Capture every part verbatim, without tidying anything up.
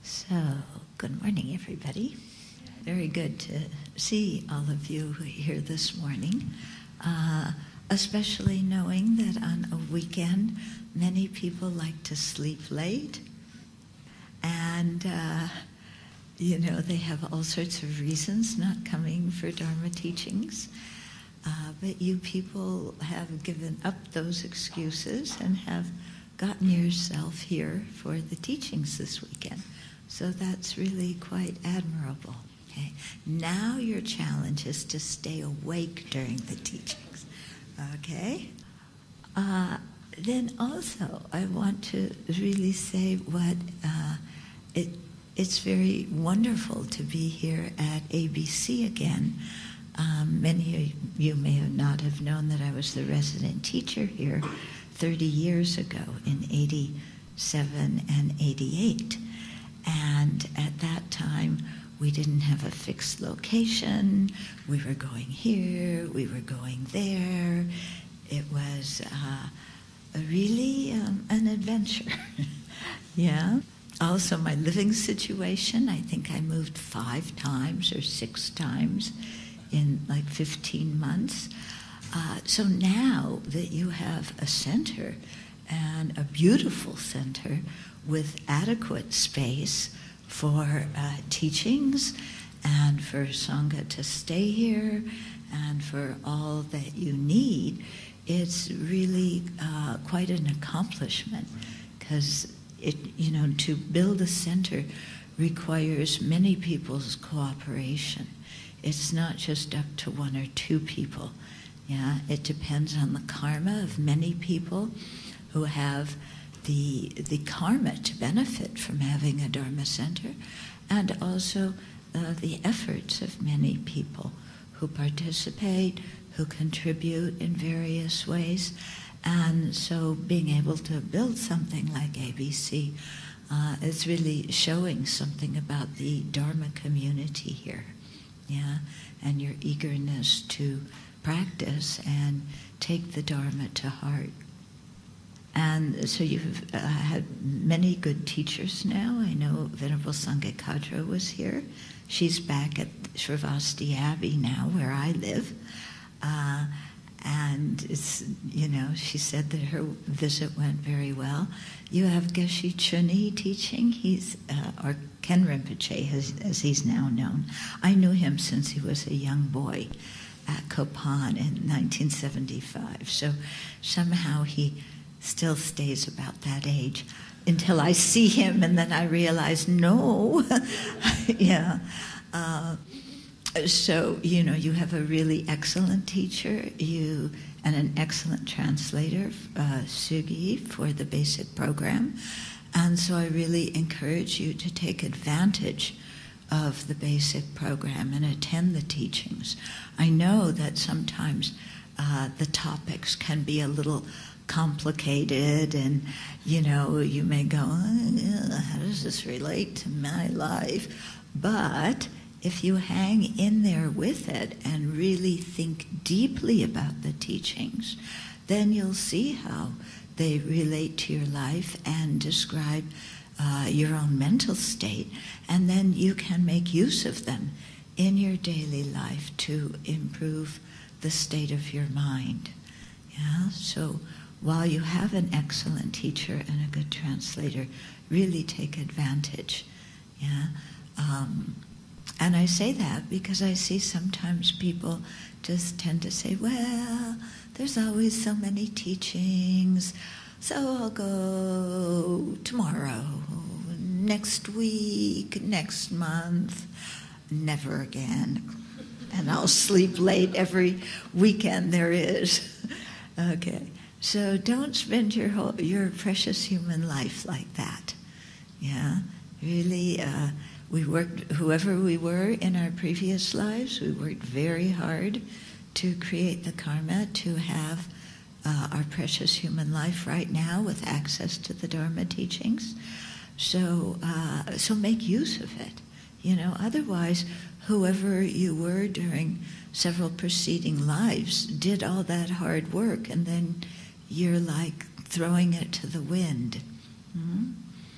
So, good morning, everybody. Very good to see all of you here this morning, uh, especially knowing that on a weekend, many people like to sleep late, and, uh, you know, they have all sorts of reasons not coming for Dharma teachings, uh, but you people have given up those excuses and have gotten yourself here for the teachings this weekend. So that's really quite admirable. Okay. Now your challenge is to stay awake during the teachings. Okay? Uh, then also I want to really say what uh, it, it's very wonderful to be here at A B C again. Um, many of you may not have known that I was the resident teacher here thirty years ago in eighty-seven and eighty-eight. And at that time, we didn't have a fixed location. We were going here, we were going there. It was uh, a really um, an adventure. Yeah. Also, my living situation, I think I moved five times or six times in like fifteen months. Uh, so now that you have a center, and a beautiful center with adequate space for uh, teachings and for Sangha to stay here and for all that you need, it's really uh, quite an accomplishment, because it, you know, to build a center requires many people's cooperation. It's not just up to one or two people. Yeah, it depends on the karma of many people who have the the karma to benefit from having a Dharma center, and also uh, the efforts of many people who participate, who contribute in various ways. And so being able to build something like A B C uh, is really showing something about the Dharma community here, yeah, and your eagerness to practice and take the Dharma to heart. And so you've uh, had many good teachers now. I know Venerable Sangye Kadra was here. She's back at Sravasti Abbey now, where I live. Uh, and it's, you know, she said that her visit went very well. You have Geshe Chuni teaching. He's, uh, or Ken Rinpoche, as, as he's now known. I knew him since he was a young boy at Kopan in nineteen seventy-five. So somehow he still stays about that age until I see him, and then I realize, no. Yeah. Uh, so, you know, you have a really excellent teacher, you and an excellent translator, uh, Sugi, for the basic program. And so I really encourage you to take advantage of the basic program and attend the teachings. I know that sometimes uh, the topics can be a little complicated, and you know, you may go, oh, how does this relate to my life? But if you hang in there with it and really think deeply about the teachings, then you'll see how they relate to your life and describe uh, your own mental state, and then you can make use of them in your daily life to improve the state of your mind. Yeah, so while you have an excellent teacher and a good translator, really take advantage. Yeah, um, and I say that because I see sometimes people just tend to say, well, there's always so many teachings, so I'll go tomorrow, next week, next month, never again. And I'll sleep late every weekend there is. Okay. So don't spend your whole, your precious human life like that. Yeah, really, uh, we worked, whoever we were in our previous lives, we worked very hard to create the karma to have uh, our precious human life right now with access to the Dharma teachings. So, uh, so make use of it. You know, otherwise, whoever you were during several preceding lives did all that hard work, and then you're like throwing it to the wind. Mm-hmm.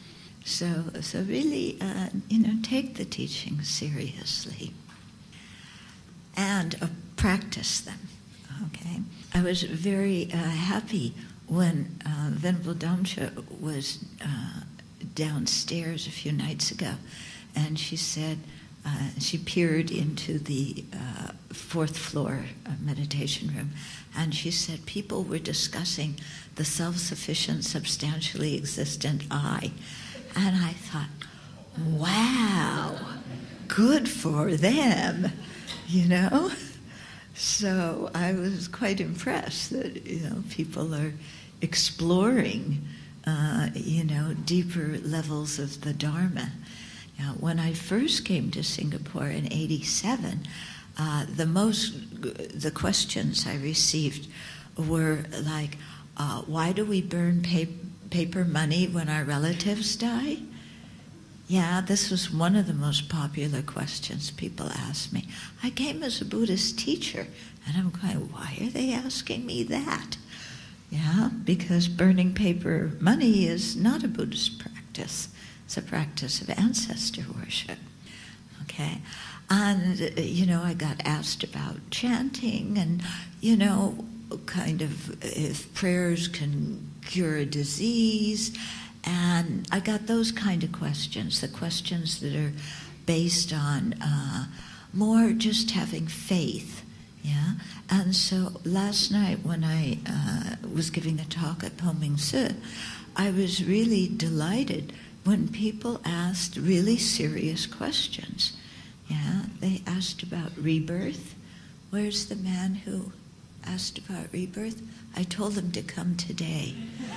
So, so really, uh, you know, take the teachings seriously and uh, practice them, okay? I was very uh, happy when uh, Venerable Damcha was uh, downstairs a few nights ago, and she said, uh, she peered into the uh, fourth floor uh, meditation room, and she said people were discussing the self-sufficient, substantially existent I. And I thought, wow, good for them, you know? So I was quite impressed that, you know, people are exploring, uh, you know, deeper levels of the Dharma. Now, when I first came to Singapore in eighty-seven, uh, the most, the questions I received were like, uh, why do we burn paper? paper money when our relatives die? Yeah, this was one of the most popular questions people asked me. I came as a Buddhist teacher, and I'm going, why are they asking me that? Yeah, because burning paper money is not a Buddhist practice. It's a practice of ancestor worship. Okay? And, you know, I got asked about chanting and, you know, kind of if prayers can cure a disease, and I got those kind of questions, the questions that are based on uh, more just having faith, yeah? And so last night when I uh, was giving a talk at Po Ming Se, I was really delighted when people asked really serious questions, yeah? They asked about rebirth. Where's the man who asked about rebirth? I told him to come today.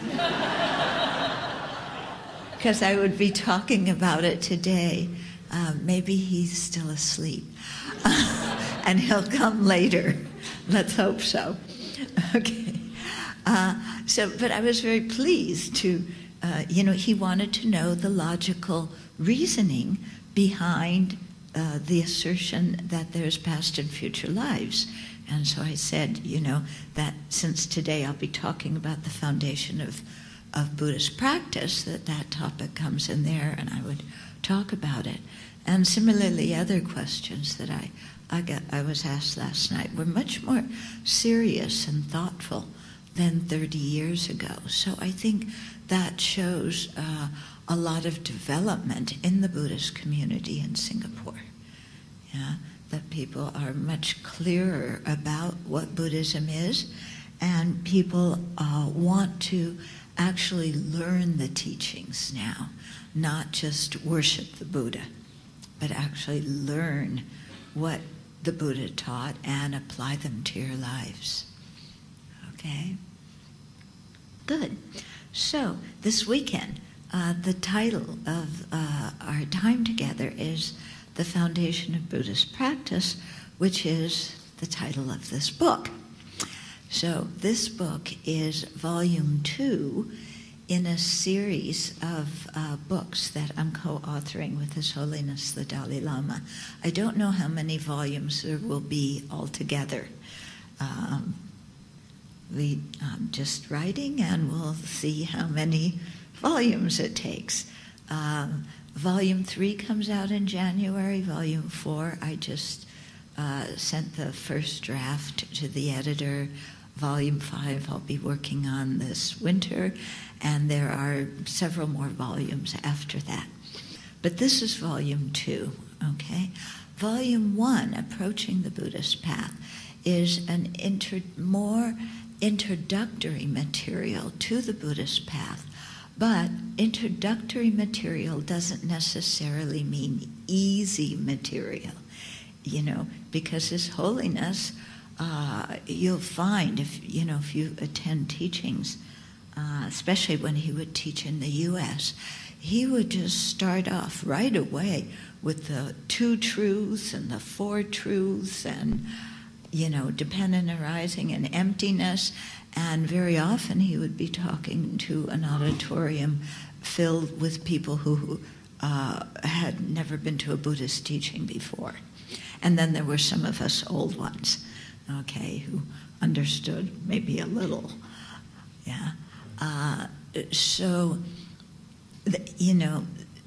Because I would be talking about it today. Um, maybe he's still asleep. And he'll come later. Let's hope so. Okay. Uh, so, but I was very pleased to, uh, you know, he wanted to know the logical reasoning behind uh, the assertion that there's past and future lives. And so I said, you know, that since today I'll be talking about the foundation of, of Buddhist practice, that that topic comes in there, and I would talk about it. And similarly, other questions that I, I, got, I was asked last night were much more serious and thoughtful than thirty years ago. So I think that shows uh, a lot of development in the Buddhist community in Singapore. Yeah. That people are much clearer about what Buddhism is, and people uh, want to actually learn the teachings now, not just worship the Buddha, but actually learn what the Buddha taught and apply them to your lives. Okay? Good. So, this weekend, uh, the title of uh, our time together is The Foundation of Buddhist Practice, which is the title of this book. So this book is volume two in a series of uh, books that I'm co-authoring with His Holiness the Dalai Lama. I don't know how many volumes there will be altogether. Um, we um, just writing, and we'll see how many volumes it takes. Um, Volume three comes out in January. Volume four, I just uh, sent the first draft to the editor. Volume five, I'll be working on this winter, and there are several more volumes after that. But this is volume two, okay? Volume one, Approaching the Buddhist Path, is an inter- more introductory material to the Buddhist path. But introductory material doesn't necessarily mean easy material, you know, because His Holiness, uh, you'll find if, you know, if you attend teachings, uh, especially when he would teach in the U S, he would just start off right away with the two truths and the four truths and, you know, dependent arising and emptiness. And very often he would be talking to an auditorium filled with people who uh, had never been to a Buddhist teaching before. And then there were some of us old ones, okay, who understood maybe a little. Yeah. Uh, so, you know,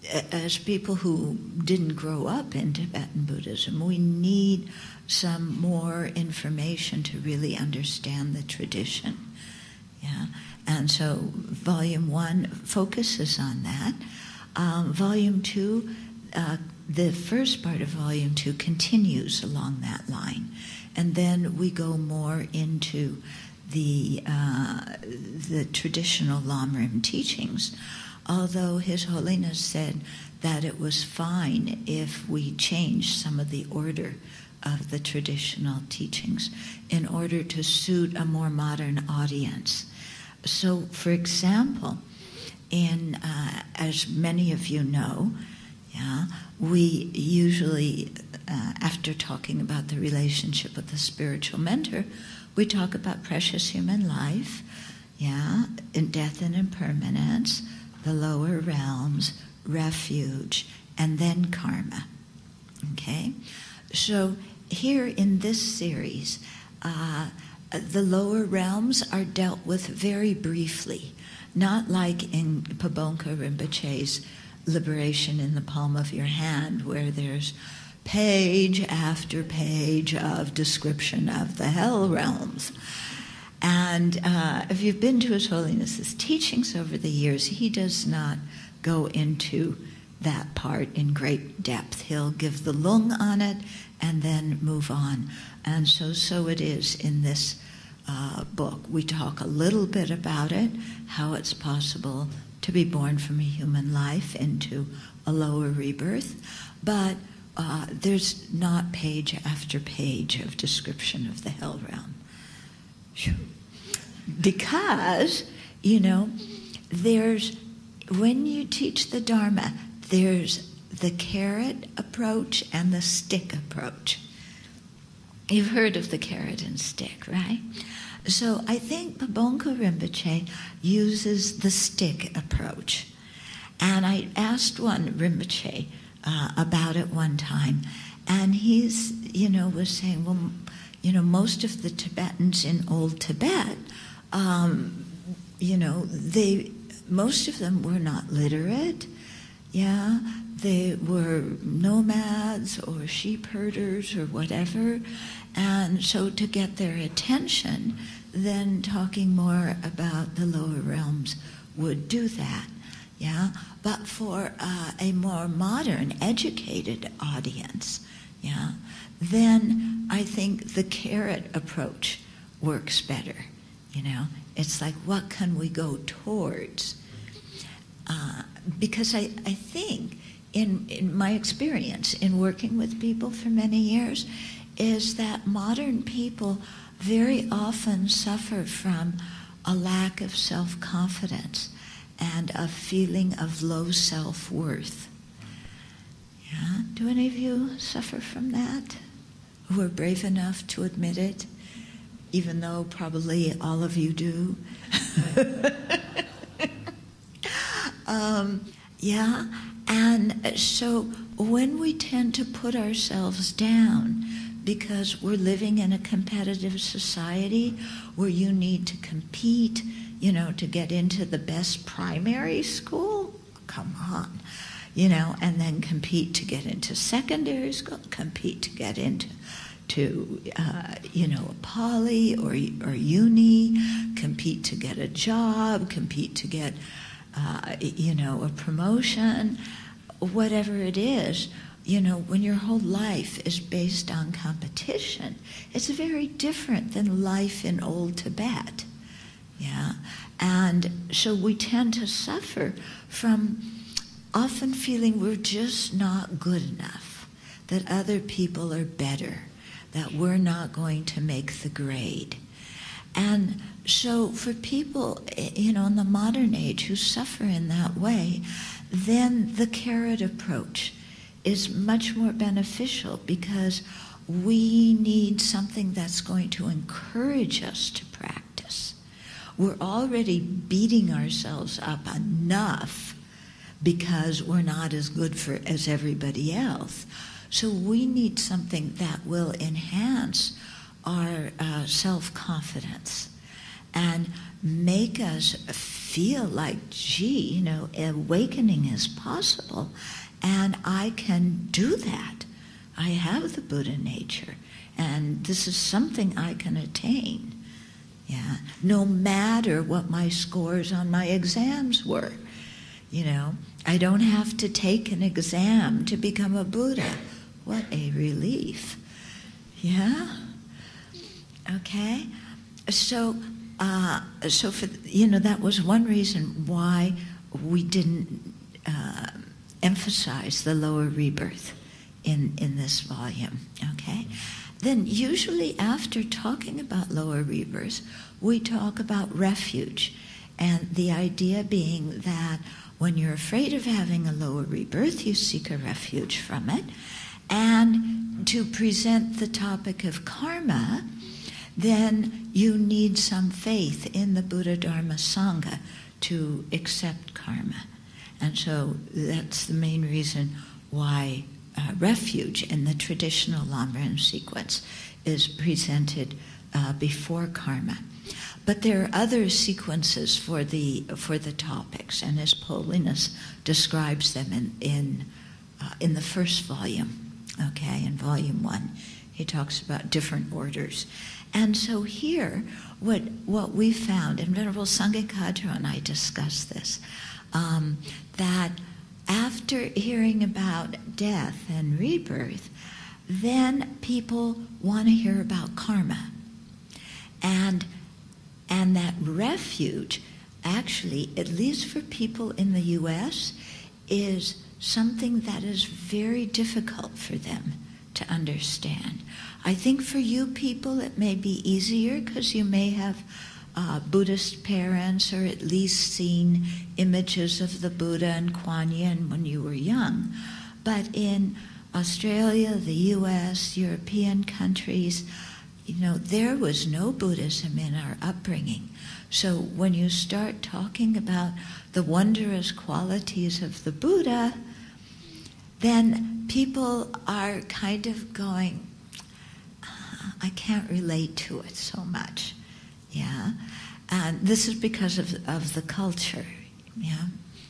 as people who didn't grow up in Tibetan Buddhism, we need some more information to really understand the tradition. Yeah, and so volume one focuses on that. Um, volume two, uh, the first part of volume two continues along that line, and then we go more into the uh, the traditional Lamrim teachings. Although His Holiness said that it was fine if we changed some of the order of the traditional teachings in order to suit a more modern audience. So, for example, in uh, as many of you know, yeah, we usually, uh, after talking about the relationship with the spiritual mentor, we talk about precious human life, yeah, in death and impermanence, the lower realms, refuge, and then karma. Okay? So here in this series, uh, the lower realms are dealt with very briefly, not like in Pabonka Rinpoche's Liberation in the Palm of Your Hand, where there's page after page of description of the hell realms. And uh, if you've been to His Holiness's teachings over the years, he does not go into that part in great depth. He'll give the lung on it and then move on. And so, so it is in this uh, book. We talk a little bit about it, how it's possible to be born from a human life into a lower rebirth, but uh, there's not page after page of description of the hell realm. Because, you know, there's, when you teach the Dharma, there's the carrot approach and the stick approach. You've heard of the carrot and stick, right? So I think Pabonka Rinpoche uses the stick approach. And I asked one Rinpoche uh, about it one time, and he's, you know, was saying, well, you know, most of the Tibetans in Old Tibet, um, you know, they, most of them were not literate, yeah, they were nomads or sheep herders or whatever, and so to get their attention, then talking more about the lower realms would do that, yeah, but for uh, a more modern, educated audience, yeah, then I think the carrot approach works better. You know, it's like, what can we go towards? Uh, because I, I think, in, in my experience in working with people for many years, is that modern people very often suffer from a lack of self-confidence and a feeling of low self-worth. Yeah? Do any of you suffer from that? Who are brave enough to admit it? Even though probably all of you do. um, yeah, and so when we tend to put ourselves down because we're living in a competitive society where you need to compete, you know, to get into the best primary school, come on, you know, and then compete to get into secondary school, compete to get into to, uh, you know, a poly or, or uni, compete to get a job, compete to get, uh, you know, a promotion, whatever it is. You know, when your whole life is based on competition, it's very different than life in Old Tibet, yeah? And so we tend to suffer from often feeling we're just not good enough, that other people are better, that we're not going to make the grade. And so for people, you know, in the modern age who suffer in that way, then the carrot approach is much more beneficial because we need something that's going to encourage us to practice. We're already beating ourselves up enough because we're not as good for as everybody else. So we need something that will enhance our uh, self-confidence. And make us feel like, gee, you know, awakening is possible, and I can do that. I have the Buddha nature, and this is something I can attain. Yeah, no matter what my scores on my exams were. You know, I don't have to take an exam to become a Buddha. What a relief. Yeah? Okay? So, uh, so for, you know, that was one reason why we didn't uh, emphasize the lower rebirth in, in this volume. Okay? Then usually after talking about lower rebirth, we talk about refuge. And the idea being that when you're afraid of having a lower rebirth, you seek a refuge from it. And to present the topic of karma, then you need some faith in the Buddha, Dharma, Sangha to accept karma. And so that's the main reason why uh, refuge in the traditional Lamrim sequence is presented uh, before karma. But there are other sequences for the for the topics, and His Holiness describes them in in, uh, in the first volume. Okay, in volume one, he talks about different orders. And so here, what what we found, and Venerable Sangye Kadro and I discussed this, um, that after hearing about death and rebirth, then people want to hear about karma. And and that refuge, actually, at least for people in the U S, is something that is very difficult for them to understand. I think for you people it may be easier because you may have uh, Buddhist parents, or at least seen images of the Buddha and Kuan Yin when you were young. But in Australia, the U S, European countries, you know, there was no Buddhism in our upbringing. So when you start talking about the wondrous qualities of the Buddha, then people are kind of going, I can't relate to it so much. Yeah? And this is because of, of the culture. Yeah?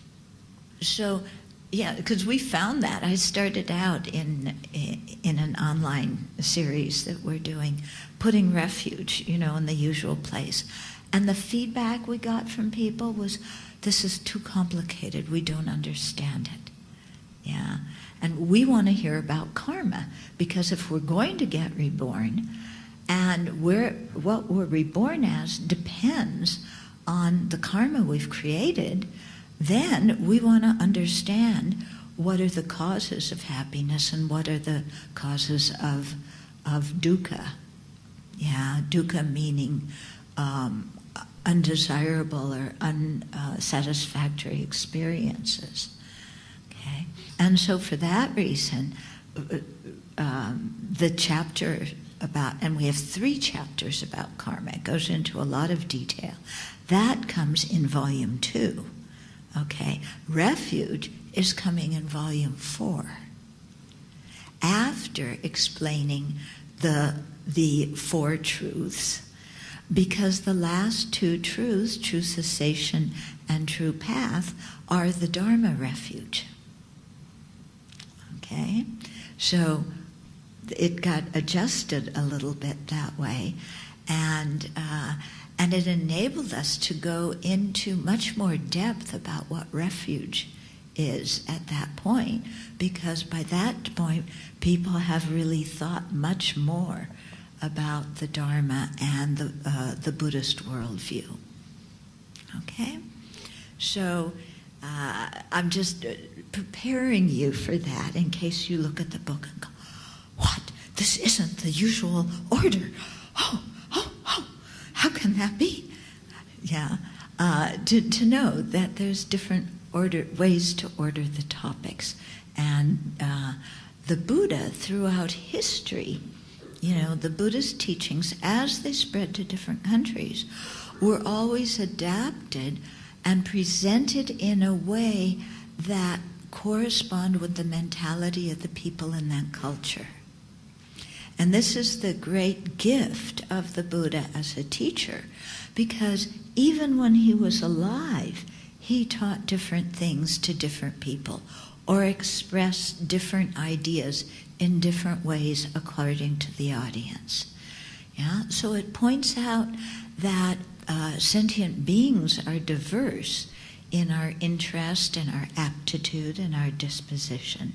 So, yeah, because we found that. I started out in in an online series that we're doing, putting refuge, you know, in the usual place. And the feedback we got from people was, this is too complicated. We don't understand it. Yeah. And we want to hear about karma, because if we're going to get reborn, and we're, what we're reborn as depends on the karma we've created, then we want to understand what are the causes of happiness and what are the causes of of dukkha. Yeah, dukkha meaning um, undesirable or unsatisfactory experiences. Okay, and so for that reason, um, the chapter about, and we have three chapters about karma. It goes into a lot of detail. That comes in volume two. Okay, refuge is coming in volume four, after explaining the the four truths, because the last two truths, true cessation and true path, are the Dharma refuge. Okay, so it got adjusted a little bit that way, and uh, and it enabled us to go into much more depth about what refuge is at that point, because by that point people have really thought much more about the Dharma and the uh, the Buddhist worldview. Okay, so uh, I'm just preparing you for that in case you look at the book and go, "What? This isn't the usual order. Oh, oh, oh! How can that be?" Yeah, uh, to to know that there's different order ways to order the topics, and uh, the Buddha throughout history, you know, the Buddhist teachings as they spread to different countries were always adapted and presented in a way that correspond with the mentality of the people in that culture. And this is the great gift of the Buddha as a teacher, because even when he was alive, he taught different things to different people, or expressed different ideas in different ways according to the audience. Yeah? So it points out that uh, sentient beings are diverse in our interest and our aptitude and our disposition.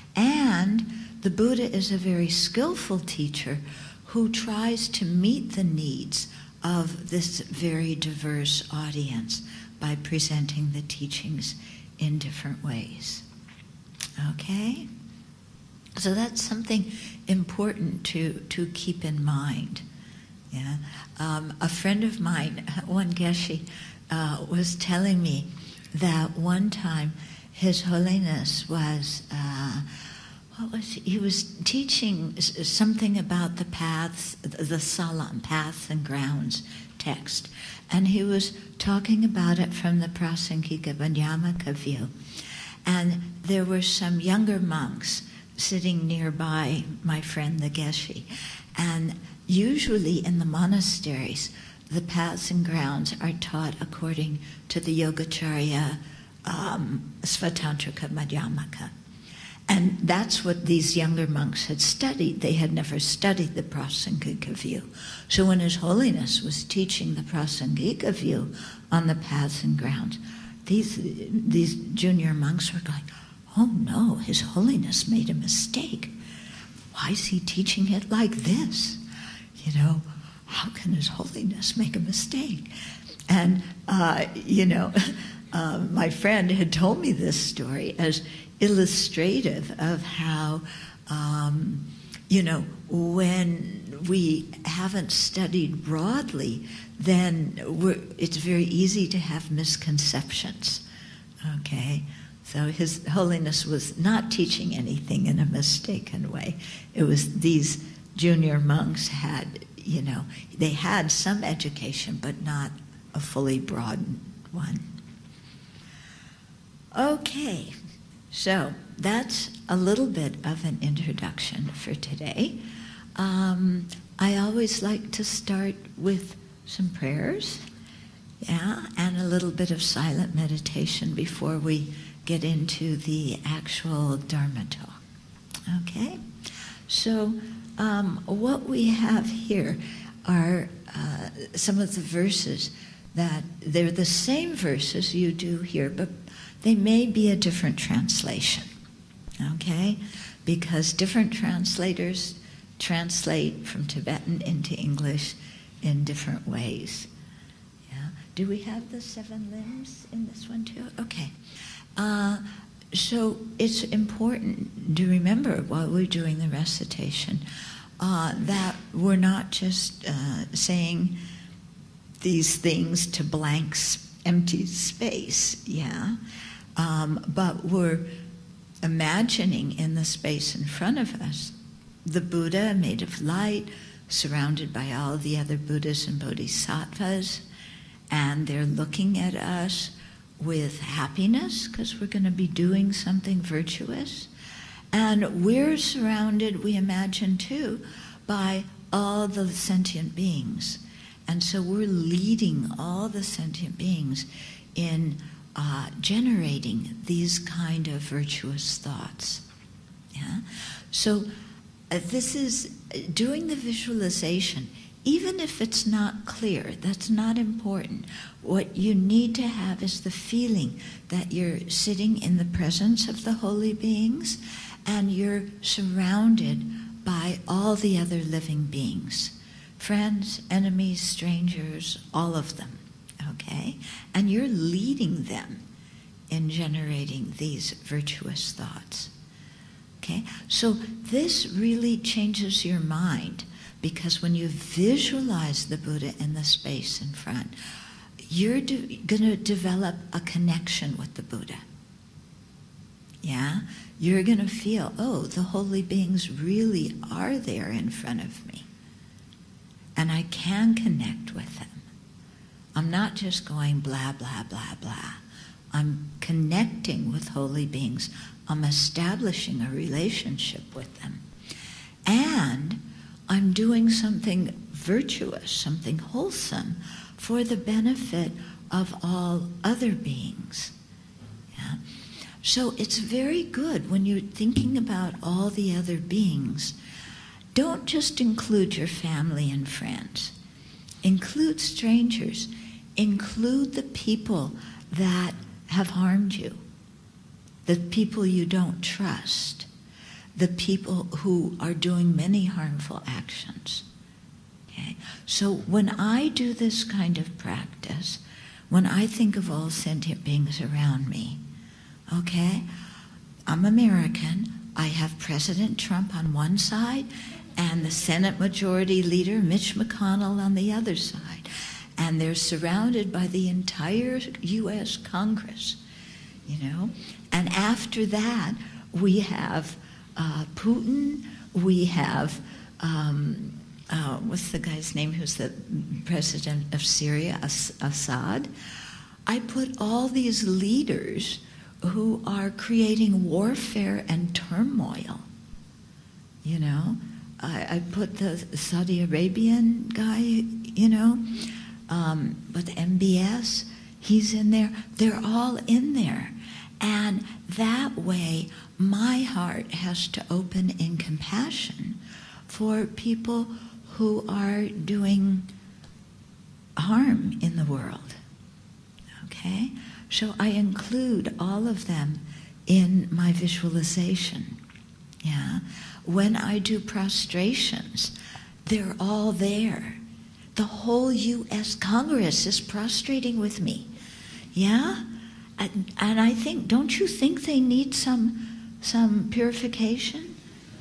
And the Buddha is a very skillful teacher who tries to meet the needs of this very diverse audience by presenting the teachings in different ways. Okay? So that's something important to, to keep in mind. Yeah, um, a friend of mine, one Geshe, uh, was telling me that one time His Holiness was, uh, what was he? He was teaching something about the paths, the Salam, paths and grounds text, and he was talking about it from the Prasangika Madhyamaka view. And there were some younger monks sitting nearby my friend the Geshe, and usually in the monasteries, the paths and grounds are taught according to the Yogacarya um, Svatantrika Madhyamaka. And that's what these younger monks had studied. They had never studied the Prasangika view. So when His Holiness was teaching the Prasangika view on the paths and grounds, these, these junior monks were going, oh no, His Holiness made a mistake. Why is he teaching it like this? You know, how can His Holiness make a mistake? And, uh, you know, uh, my friend had told me this story as illustrative of how, um, you know, when we haven't studied broadly, then we're, it's very easy to have misconceptions, okay? So His Holiness was not teaching anything in a mistaken way. It was these junior monks had, you know, they had some education, but not a fully broadened one. Okay, so that's a little bit of an introduction for today. Um, I always like to start with some prayers, yeah, and a little bit of silent meditation before we get into the actual Dharma talk. Okay, so um, what we have here are uh, some of the verses that they're the same verses you do here, but they may be a different translation, okay? Because different translators translate from Tibetan into English in different ways. Yeah. Do we have the seven limbs in this one too? Okay. Uh, so it's important to remember while we're doing the recitation uh, that we're not just uh, saying these things to blank, empty space, yeah? Um, but we're imagining in the space in front of us the Buddha made of light, surrounded by all the other Buddhas and Bodhisattvas, and they're looking at us with happiness because we're going to be doing something virtuous. And we're surrounded, we imagine too, by all the sentient beings. And so we're leading all the sentient beings in uh, generating these kind of virtuous thoughts. Yeah? So uh, this is doing the visualization. Even if it's not clear, that's not important. What you need to have is the feeling that you're sitting in the presence of the holy beings and you're surrounded by all the other living beings. Friends, enemies, strangers, all of them, okay? And you're leading them in generating these virtuous thoughts, okay? So this really changes your mind, because when you visualize the Buddha in the space in front, you're de- going to develop a connection with the Buddha. Yeah? You're going to feel, oh, the holy beings really are there in front of me. And I can connect with them. I'm not just going blah, blah, blah, blah. I'm connecting with holy beings. I'm establishing a relationship with them. And I'm doing something virtuous, something wholesome for the benefit of all other beings. Yeah? So it's very good when you're thinking about all the other beings. Don't just include your family and friends. Include strangers. Include the people that have harmed you, the people you don't trust, the people who are doing many harmful actions. Okay? So when I do this kind of practice, when I think of all sentient beings around me, okay, I'm American, I have President Trump on one side and the Senate Majority Leader Mitch McConnell on the other side. And they're surrounded by the entire U S Congress, you know. And after that, we have uh, Putin, we have, um, uh, what's the guy's name who's the president of Syria, As- Assad. I put all these leaders who are creating warfare and turmoil, you know. I, I put the Saudi Arabian guy, you know, um, with M B S, he's in there. They're all in there. And that way, my heart has to open in compassion for people who are doing harm in the world. Okay? So I include all of them in my visualization. Yeah? When I do prostrations, they're all there. The whole U S Congress is prostrating with me. Yeah? And, and I think, don't you think they need some, some purification?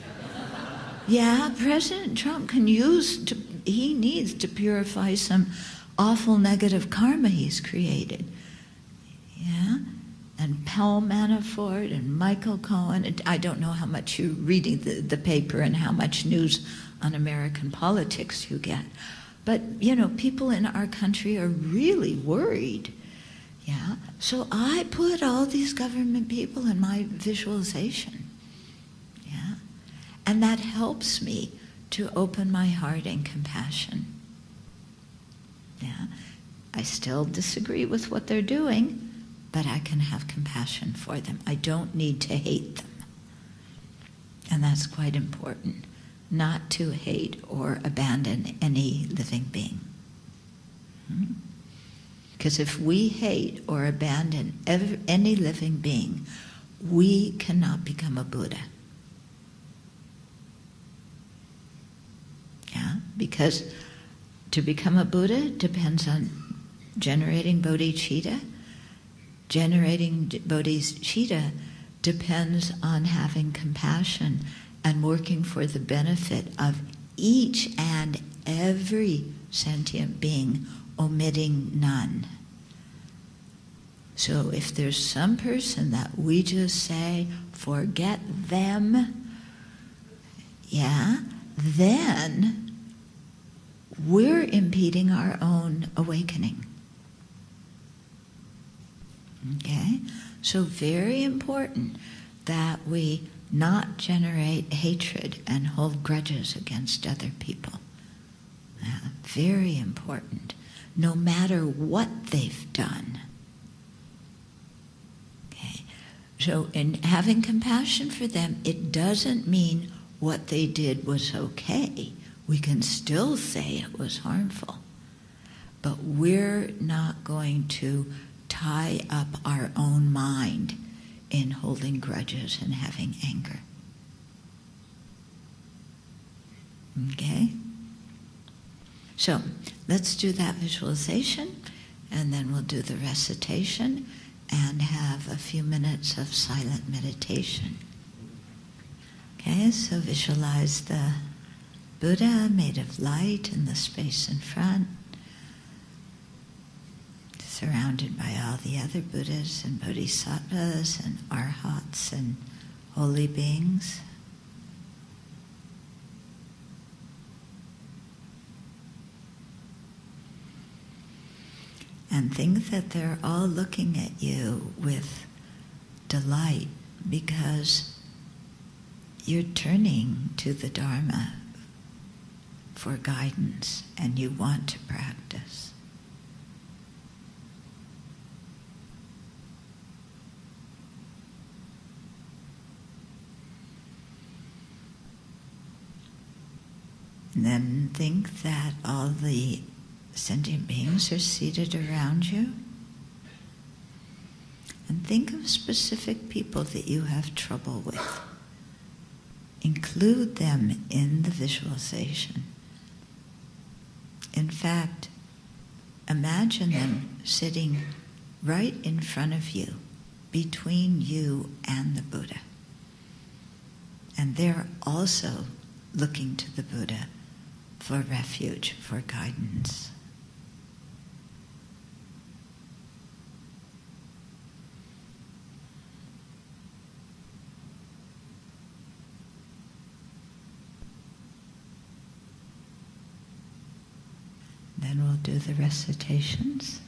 Yeah, President Trump can use, to, he needs to purify some awful negative karma he's created. Yeah? And Paul Manafort and Michael Cohen. I don't know how much you're reading the, the paper and how much news on American politics you get. But, you know, people in our country are really worried. Yeah? So I put all these government people in my visualization. Yeah? And that helps me to open my heart in compassion. Yeah? I still disagree with what they're doing, but I can have compassion for them. I don't need to hate them. And that's quite important, not to hate or abandon any living being. Hmm? Because if we hate or abandon ever, any living being, we cannot become a Buddha. Yeah? Because to become a Buddha depends on generating bodhicitta. Generating bodhicitta depends on having compassion and working for the benefit of each and every sentient being, omitting none. So if there's some person that we just say, forget them, yeah, then we're impeding our own awakening. Okay? So very important that we not generate hatred and hold grudges against other people. Yeah, very important. No matter what they've done. Okay? So in having compassion for them, it doesn't mean what they did was okay. We can still say it was harmful. But we're not going to tie up our own mind in holding grudges and having anger. Okay? So, let's do that visualization, and then we'll do the recitation and have a few minutes of silent meditation. Okay, so visualize the Buddha made of light in the space in front, surrounded by all the other Buddhas and Bodhisattvas and Arhats and holy beings. And think that they're all looking at you with delight because you're turning to the Dharma for guidance and you want to practice. And then think that all the sentient beings are seated around you. And think of specific people that you have trouble with. Include them in the visualization. In fact, imagine them sitting right in front of you, between you and the Buddha. And they're also looking to the Buddha for refuge, for guidance. Then we'll do the recitations.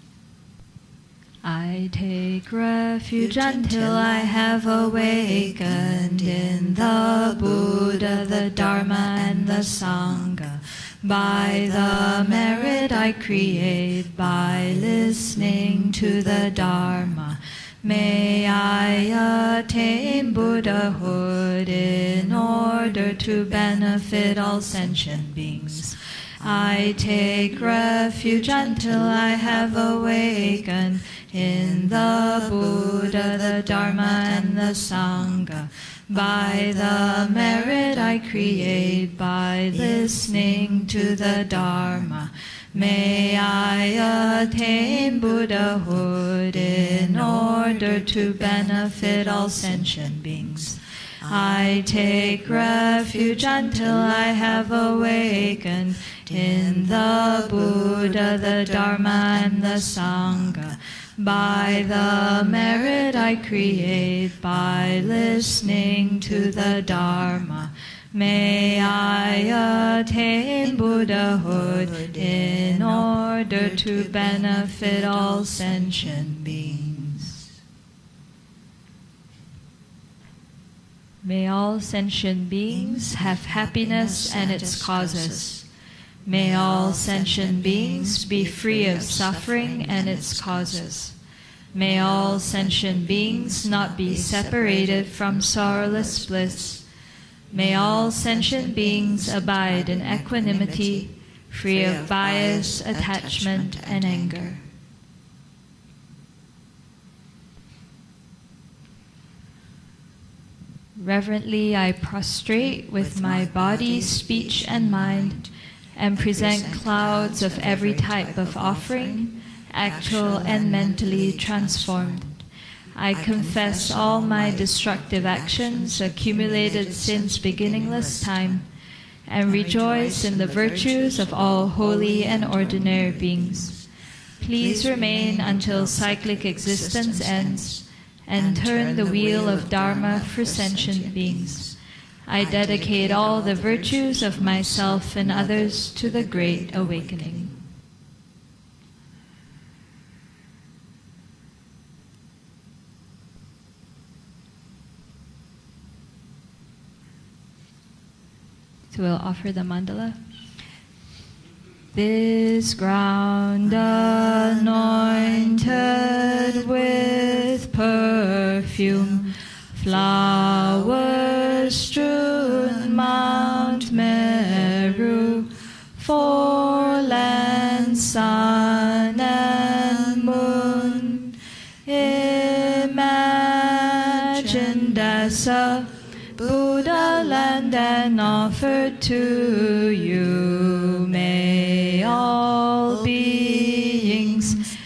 I take refuge until I have awakened in the Buddha, the Dharma, and the Sangha. By the merit I create by listening to the Dharma, may I attain Buddhahood in order to benefit all sentient beings. I take refuge until I have awakened in the Buddha, the Dharma, and the Sangha. By the merit I create by listening to the Dharma, may I attain Buddhahood in order to benefit all sentient beings. I take refuge until I have awakened in the Buddha, the Dharma, and the Sangha. By the merit I create by listening to the Dharma, may I attain Buddhahood in order to benefit all sentient beings. May all sentient beings have happiness and its causes. May all sentient beings be free of suffering and its causes. May all sentient beings not be separated from sorrowless bliss. May all sentient beings abide in equanimity, free of bias, attachment, and anger. Reverently I prostrate with my body, speech, and mind, and present clouds of every type of offering, actual and mentally transformed. I confess all my destructive actions accumulated since beginningless time, and rejoice in the virtues of all holy and ordinary beings. Please remain until cyclic existence ends, and turn the wheel of Dharma for sentient beings. I dedicate all the virtues of myself and others to the Great Awakening. So we'll offer the mandala. This ground anointed with perfume, flowers strewn Mount Meru, four lands, sun and moon, imagined as a Buddha land and offered to you. May all beings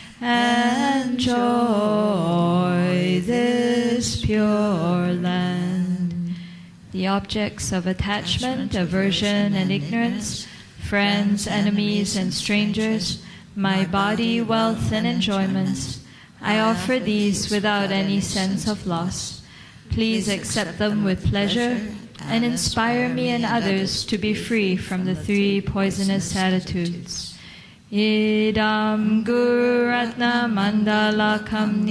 enjoy this pure land. The objects of attachment, aversion, and ignorance, friends, enemies, and strangers, my body, wealth, and enjoyments, I offer these without any sense of loss. Please accept them with pleasure and inspire me and others to be free from the three poisonous attitudes. Idam Guru Ratna Mandalakam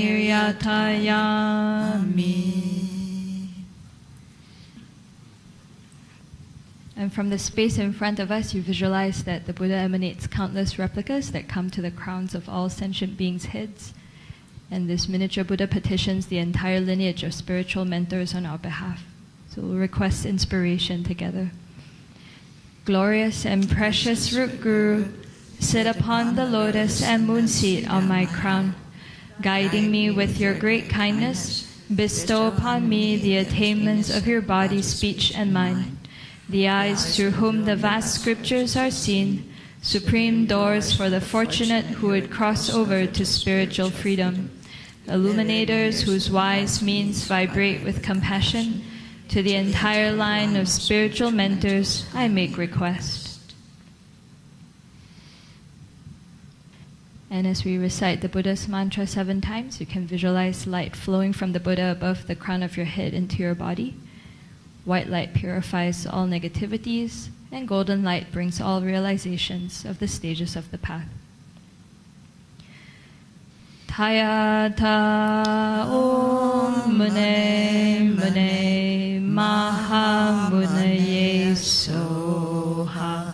Niryatayami. And from the space in front of us, you visualize that the Buddha emanates countless replicas that come to the crowns of all sentient beings' heads. And this miniature Buddha petitions the entire lineage of spiritual mentors on our behalf. So we'll request inspiration together. Glorious and precious Root Guru, sit upon the lotus and moon seat on my crown, guiding me with your great kindness. Bestow upon me the attainments of your body, speech, and mind, the eyes through whom the vast scriptures are seen, supreme doors for the fortunate who would cross over to spiritual freedom, illuminators whose wise means vibrate with compassion. To the entire line of spiritual mentors, I make request. And as we recite the Buddha's mantra seven times, you can visualize light flowing from the Buddha above the crown of your head into your body. White light purifies all negativities, and golden light brings all realizations of the stages of the path. Tayata Om Mune Mune Maha Munaye Soha.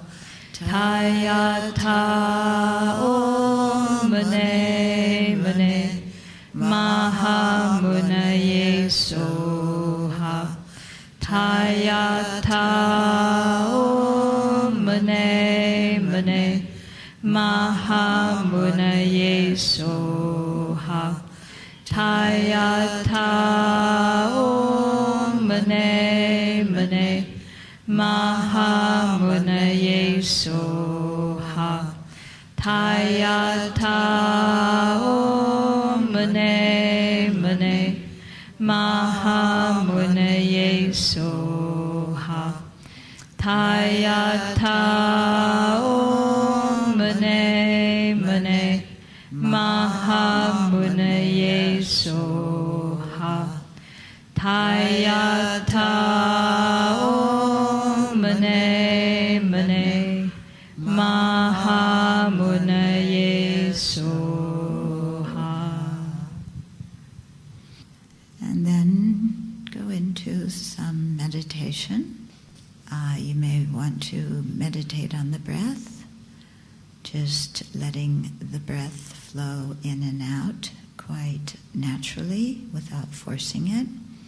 Tayata Om Mune Mune Maha Munaye Soha. Tayata Om Mune Mune Maha Munaye Soha. Tayata Om Mune Mune Maha Munaye Soha. Tayata Om Mune Mune Maha Munaye Soha. Tayata Om Mune Mune Maha Munaye Soha. Tayata Om Mune Mune Maha Munaye Soha. And then go into some meditation. Uh, you may want to meditate on the breath, just letting the breath flow in and out quite naturally without forcing it.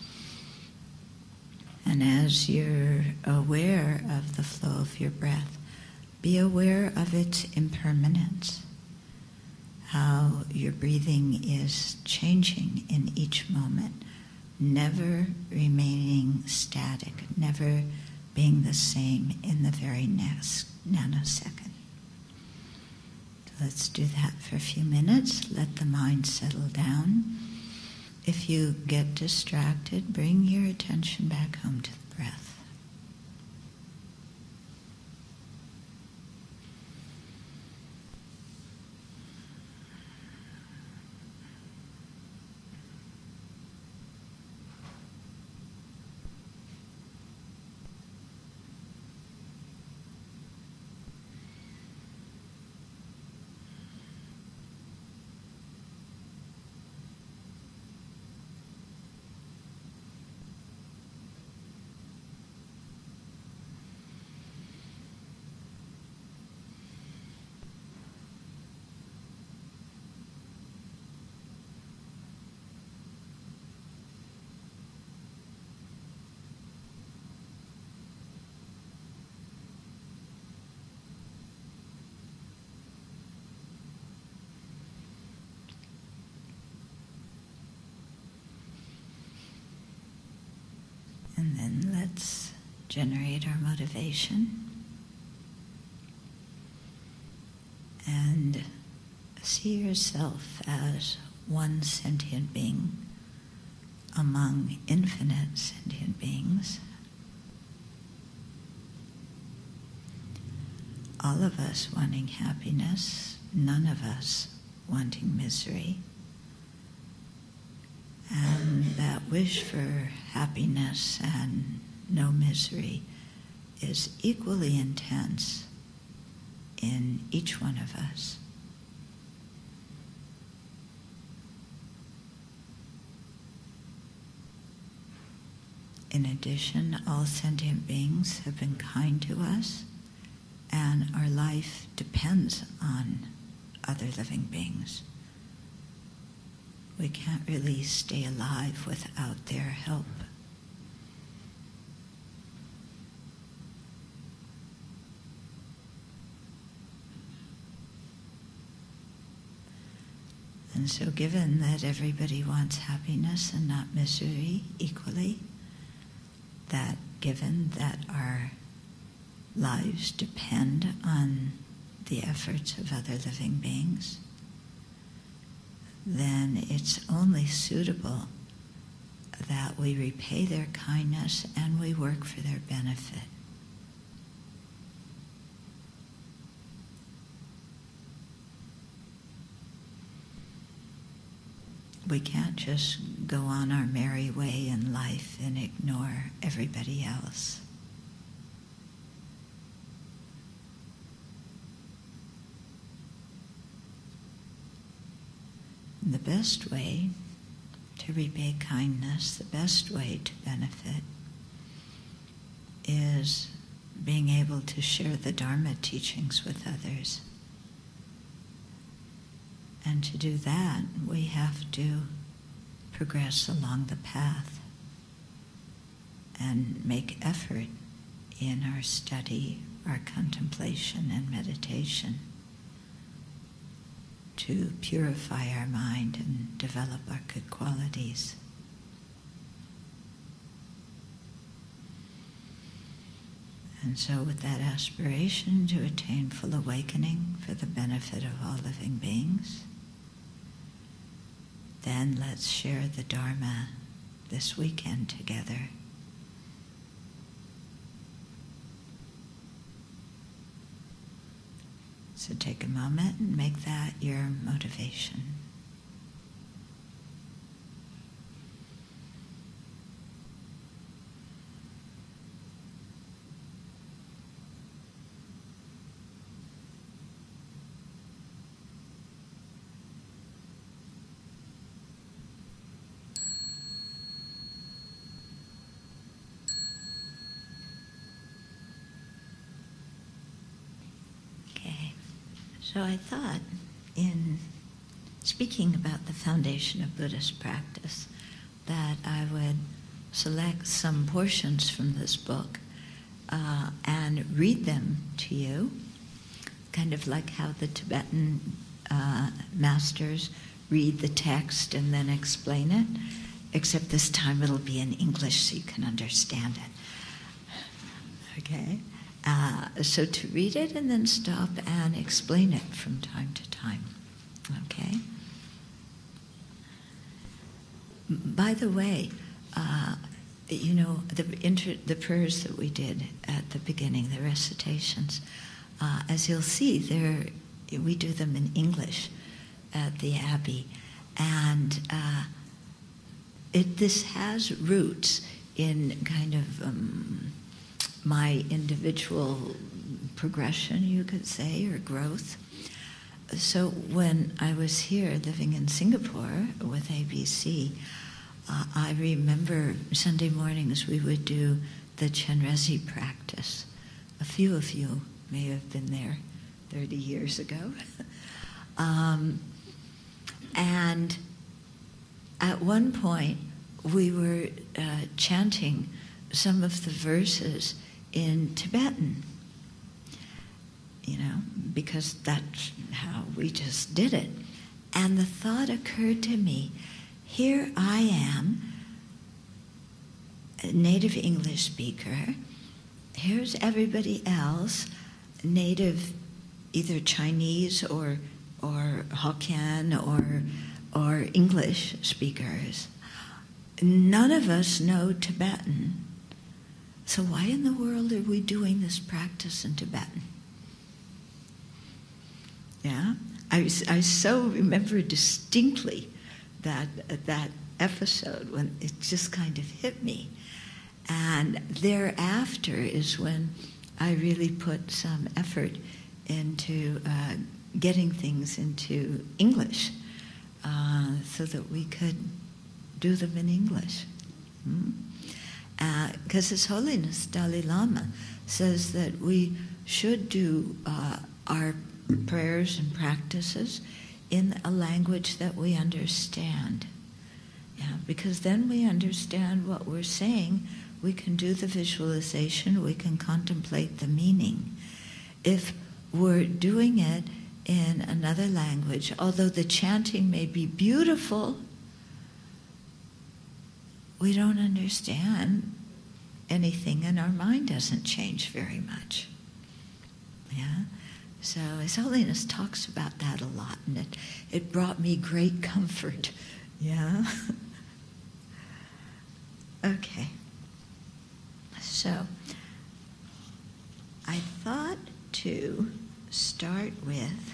And as you're aware of the flow of your breath, be aware of its impermanence, how your breathing is changing in each moment, never remaining static, never being the same in the very next nanosecond. So let's do that for a few minutes. Let the mind settle down. If you get distracted, bring your attention back home to the breath. And then let's generate our motivation and see yourself as one sentient being among infinite sentient beings. All of us wanting happiness, none of us wanting misery. And that wish for happiness and no misery is equally intense in each one of us. In addition, all sentient beings have been kind to us, and our life depends on other living beings. We can't really stay alive without their help. And so given that everybody wants happiness and not misery equally, that given that our lives depend on the efforts of other living beings, then it's only suitable that we repay their kindness and we work for their benefit. We can't just go on our merry way in life and ignore everybody else. The best way to repay kindness, the best way to benefit, is being able to share the Dharma teachings with others. And to do that, we have to progress along the path and make effort in our study, our contemplation and meditation to purify our mind and develop our good qualities. And so with that aspiration to attain full awakening for the benefit of all living beings, then let's share the Dharma this weekend together. So take a moment and make that your motivation. So I thought, in speaking about the foundation of Buddhist practice, that I would select some portions from this book uh, and read them to you, kind of like how the Tibetan uh, masters read the text and then explain it, except this time it'll be in English so you can understand it. Okay? Uh, so to read it and then stop and explain it from time to time. Okay? By the way, uh, you know, the, inter- the prayers that we did at the beginning, the recitations, uh, as you'll see, there we do them in English at the Abbey. And uh, it, this has roots in kind of... Um, my individual progression, you could say, or growth. So when I was here living in Singapore with A B C, uh, I remember Sunday mornings we would do the Chenrezig practice. A few of you may have been there thirty years ago. um, and at one point we were uh, chanting some of the verses in Tibetan, you know, because that's how we just did it. And the thought occurred to me, here I am, a native English speaker, here's everybody else, native either Chinese or or Hokkien or or English speakers. None of us know Tibetan. So why in the world are we doing this practice in Tibetan? Yeah, I, I so remember distinctly that that episode when it just kind of hit me. And thereafter is when I really put some effort into uh, getting things into English uh, so that we could do them in English. Hmm? Because uh, His Holiness Dalai Lama says that we should do uh, our prayers and practices in a language that we understand. Yeah, because then we understand what we're saying. We can do the visualization, we can contemplate the meaning. If we're doing it in another language, although the chanting may be beautiful, we don't understand anything and our mind doesn't change very much. Yeah? So His Holiness talks about that a lot, and it, it brought me great comfort. Yeah? Okay. So, I thought to start with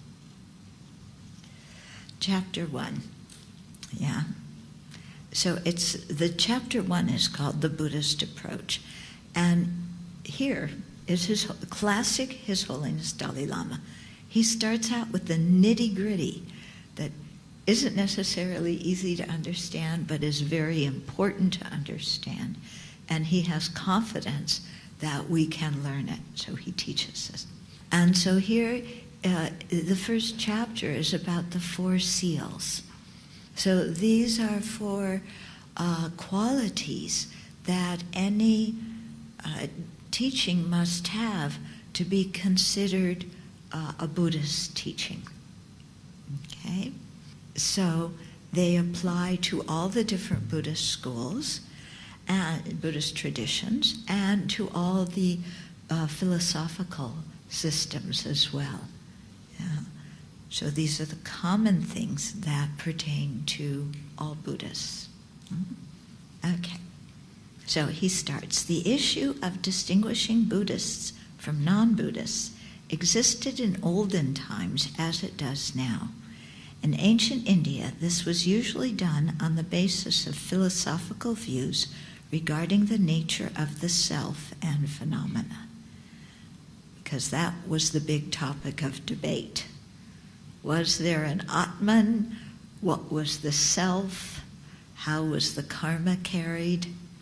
chapter one. Yeah? So it's the chapter one is called The Buddhist Approach. And here is his classic His Holiness Dalai Lama. He starts out with the nitty-gritty that isn't necessarily easy to understand, but is very important to understand. And he has confidence that we can learn it, so he teaches us. And so here, uh, the first chapter is about the four seals. So these are four uh, qualities that any uh, teaching must have to be considered uh, a Buddhist teaching. Okay? So they apply to all the different Buddhist schools and Buddhist traditions and to all the uh, philosophical systems as well. Yeah. So these are the common things that pertain to all Buddhists. Okay. So he starts. The issue of distinguishing Buddhists from non-Buddhists existed in olden times as it does now. In ancient India, this was usually done on the basis of philosophical views regarding the nature of the self and phenomena, because that was the big topic of debate. Was there an Atman? What was the self? How was the karma carried?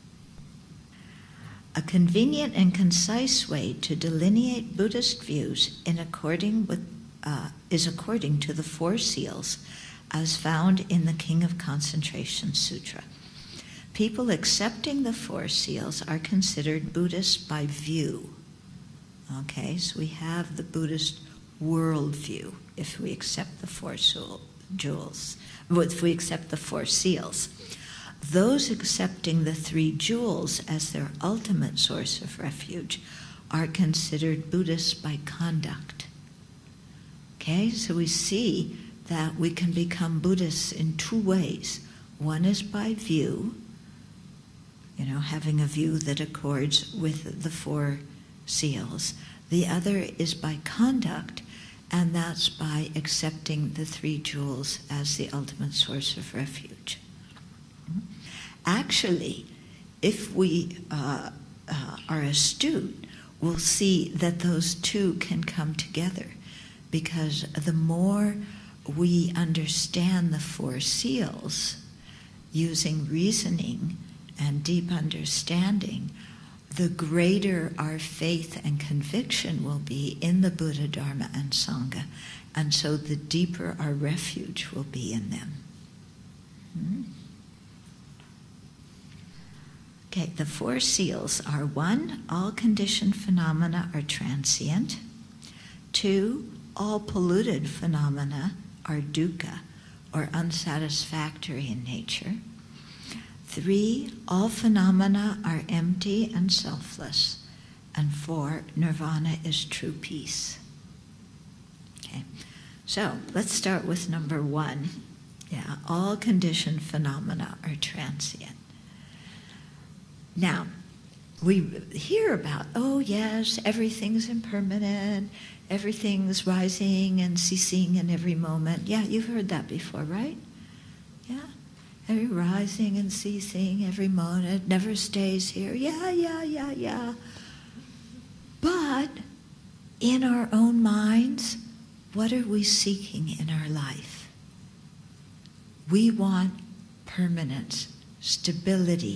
A convenient and concise way to delineate Buddhist views in according with, uh, is according to the Four Seals, as found in the King of Concentration Sutra. People accepting the Four Seals are considered Buddhist by view. Okay, so we have the Buddhist worldview if we accept the Four Jewels, if we accept the Four Seals. Those accepting the Three Jewels as their ultimate source of refuge are considered Buddhists by conduct. Okay, so we see that we can become Buddhists in two ways. One is by view, you know, having a view that accords with the Four Seals. The other is by conduct, and that's by accepting the Three Jewels as the ultimate source of refuge. Actually, if we uh, uh, are astute, we'll see that those two can come together, because the more we understand the Four Seals using reasoning and deep understanding, the greater our faith and conviction will be in the Buddha, Dharma, and Sangha, and so the deeper our refuge will be in them. Hmm? Okay, the Four Seals are: one, all conditioned phenomena are transient; two, all polluted phenomena are dukkha, or unsatisfactory in nature; three, all phenomena are empty and selfless; and four, nirvana is true peace. Okay, so let's start with number one. Yeah, all conditioned phenomena are transient. Now, we hear about, oh yes, everything's impermanent, everything's rising and ceasing in every moment. Yeah, you've heard that before, right? Yeah. Every rising and ceasing, every moment, never stays here. Yeah, yeah, yeah, yeah. But in our own minds, what are we seeking in our life? We want permanence, stability,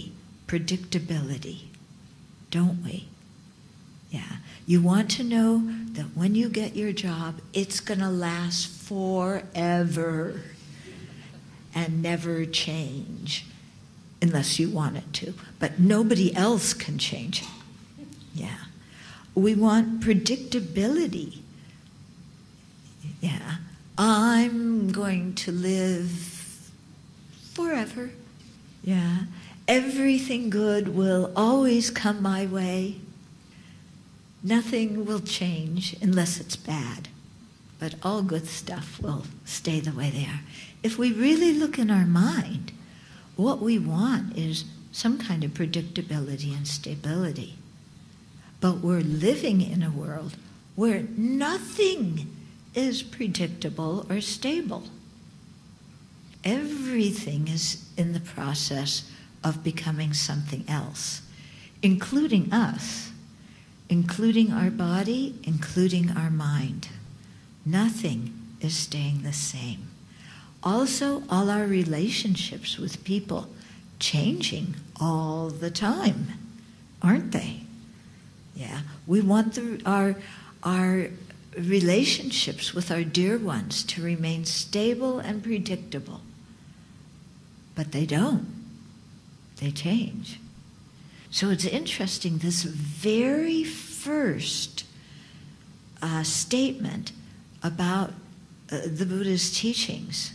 predictability, don't we? Yeah. You want to know that when you get your job, it's going to last forever and never change, unless you want it to. But nobody else can change it. Yeah. We want predictability. Yeah. I'm going to live forever. Yeah. Everything good will always come my way. Nothing will change unless it's bad. But all good stuff will stay the way they are. If we really look in our mind, what we want is some kind of predictability and stability. But we're living in a world where nothing is predictable or stable. Everything is in the process of becoming something else, including us, including our body, including our mind. Nothing is staying the same. Also, all our relationships with people changing all the time, aren't they? Yeah, we want the, our, our relationships with our dear ones to remain stable and predictable. But they don't. They change. So it's interesting, this very first uh, statement about uh, the Buddha's teachings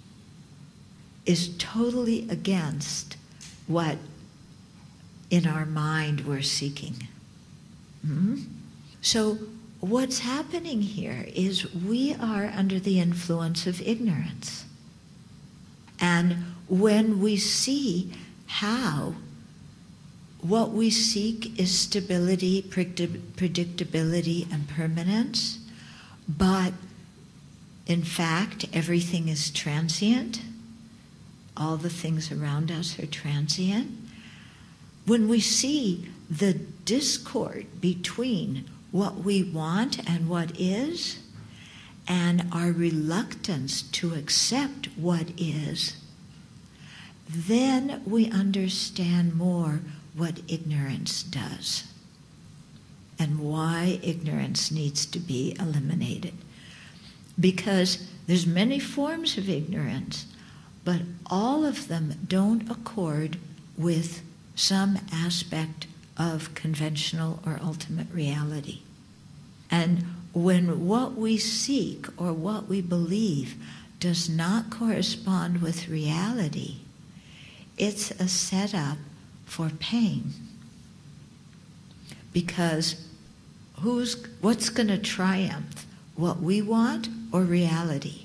is totally against what in our mind we're seeking. Hmm? So what's happening here is we are under the influence of ignorance. And when we see how what we seek is stability, predictability, and permanence, but in fact everything is transient, all the things around us are transient. When we see the discord between what we want and what is, and our reluctance to accept what is, then we understand more what ignorance does and why ignorance needs to be eliminated. Because there's many forms of ignorance, but all of them don't accord with some aspect of conventional or ultimate reality. And when what we seek or what we believe does not correspond with reality, it's a setup for pain. Because who's what's going to triumph? What we want or reality?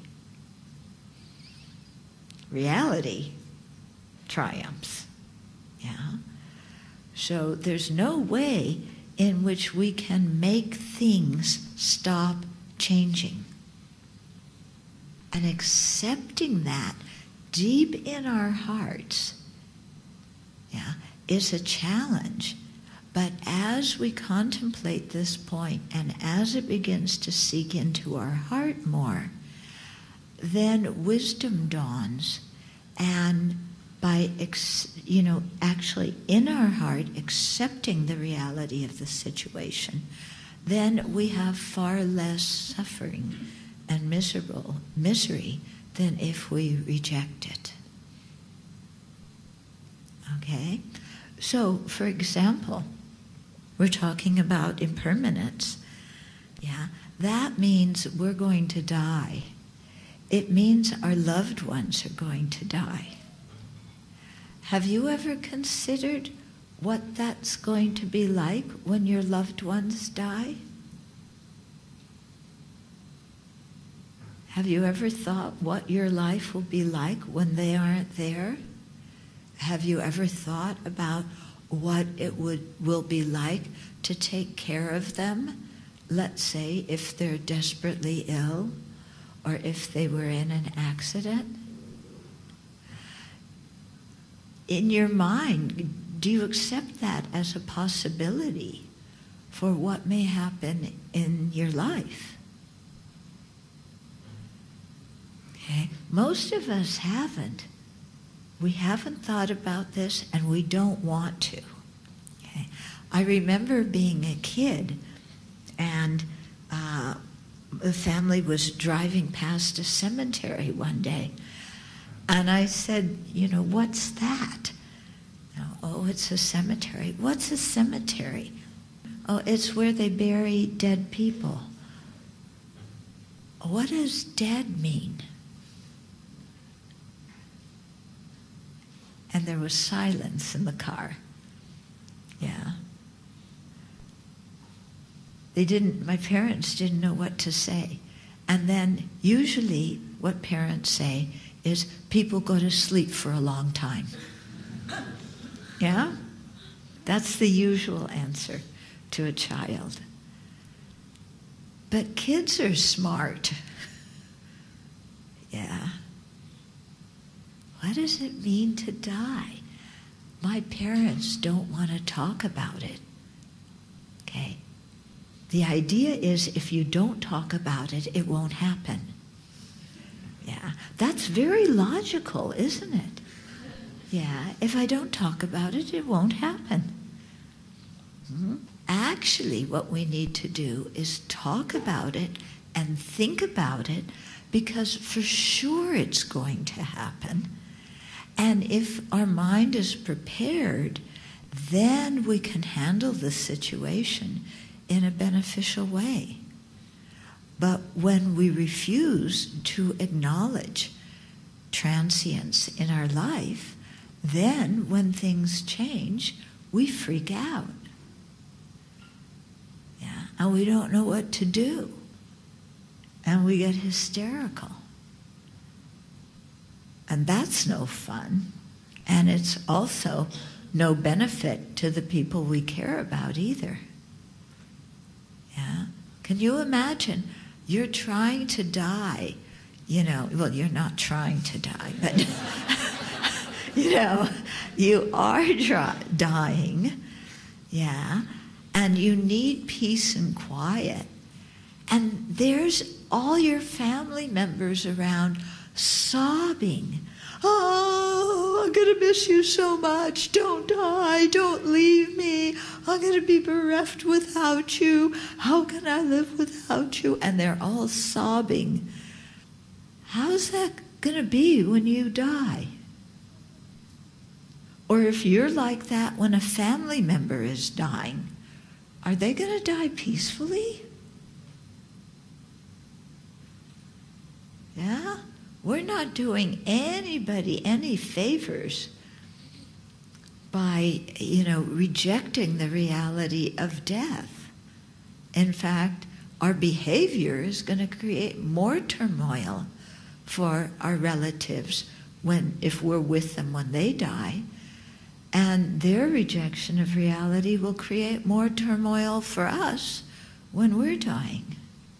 Reality triumphs. Yeah. So there's no way in which we can make things stop changing. And accepting that deep in our hearts, yeah, is a challenge. But as we contemplate this point and as it begins to seek into our heart more, then wisdom dawns, and by, ex- you know, actually in our heart accepting the reality of the situation, then we have far less suffering and miserable misery than if we reject it. Okay? So, for example, we're talking about impermanence. Yeah? That means we're going to die. It means our loved ones are going to die. Have you ever considered what that's going to be like when your loved ones die? Have you ever thought what your life will be like when they aren't there? Have you ever thought about what it would will be like to take care of them? Let's say if they're desperately ill or if they were in an accident. In your mind, do you accept that as a possibility for what may happen in your life? Okay. Most of us haven't. we haven't thought about this and we don't want to. Okay? I remember being a kid and uh, the family was driving past a cemetery one day. And I said, you know, what's that? Oh, it's a cemetery. What's a cemetery? Oh, it's where they bury dead people. What does dead mean? And there was silence in the car. Yeah. They didn't, my parents didn't know what to say. And then usually what parents say is people go to sleep for a long time. Yeah? That's the usual answer to a child. But kids are smart. Yeah. What does it mean to die? My parents don't want to talk about it. Okay? The idea is if you don't talk about it, it won't happen. Yeah. That's very logical, isn't it? Yeah. If I don't talk about it, it won't happen. Mm-hmm. Actually, what we need to do is talk about it and think about it, because for sure it's going to happen. And if our mind is prepared, then we can handle the situation in a beneficial way. But when we refuse to acknowledge transience in our life, then when things change, we freak out. Yeah, and we don't know what to do. And we get hysterical. And that's no fun. And it's also no benefit to the people we care about either. Yeah? Can you imagine? You're trying to die, you know, well, you're not trying to die, but, you know, you are dry, dying, yeah, and you need peace and quiet. And there's all your family members around sobbing. Oh, I'm going to miss you so much. Don't die. Don't leave me. I'm going to be bereft without you. How can I live without you? And they're all sobbing. How's that going to be when you die? Or if you're like that when a family member is dying, are they going to die peacefully? Yeah? We're not doing anybody any favors by, you know, rejecting the reality of death. In fact, our behavior is going to create more turmoil for our relatives when, if we're with them when they die, and their rejection of reality will create more turmoil for us when we're dying.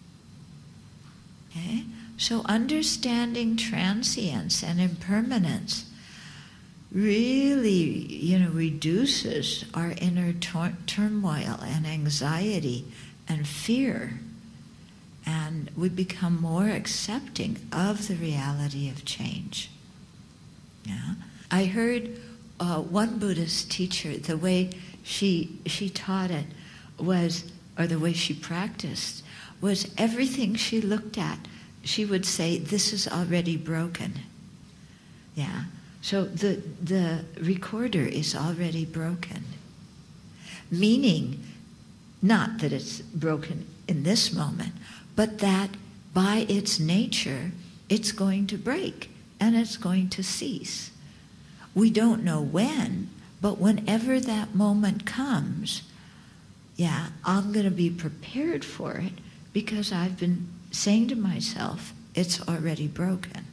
Okay? So understanding transience and impermanence really, you know, reduces our inner tor- turmoil and anxiety and fear. And we become more accepting of the reality of change. Yeah? I heard uh, one Buddhist teacher, the way she she taught it was, or the way she practiced, was everything she looked at, she would say, this is already broken. Yeah. So the the recorder is already broken. Meaning, not that it's broken in this moment, but that by its nature, it's going to break and it's going to cease. We don't know when, but whenever that moment comes, yeah, I'm going to be prepared for it because I've been saying to myself, it's already broken.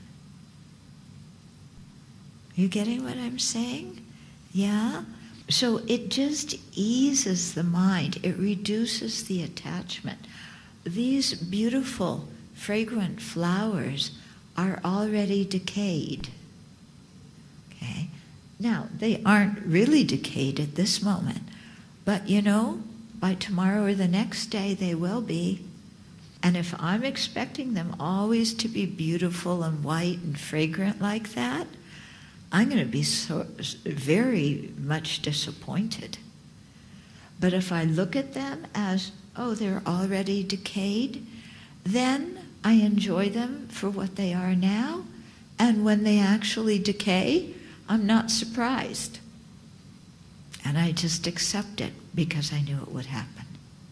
You getting what I'm saying? Yeah? So it just eases the mind. It reduces the attachment. These beautiful, fragrant flowers are already decayed. Okay? Now, they aren't really decayed at this moment, but you know, by tomorrow or the next day they will be. And if I'm expecting them always to be beautiful and white and fragrant like that, I'm going to be so very much disappointed. But if I look at them as, oh, they're already decayed, then I enjoy them for what they are now, and when they actually decay, I'm not surprised. And I just accept it because I knew it would happen.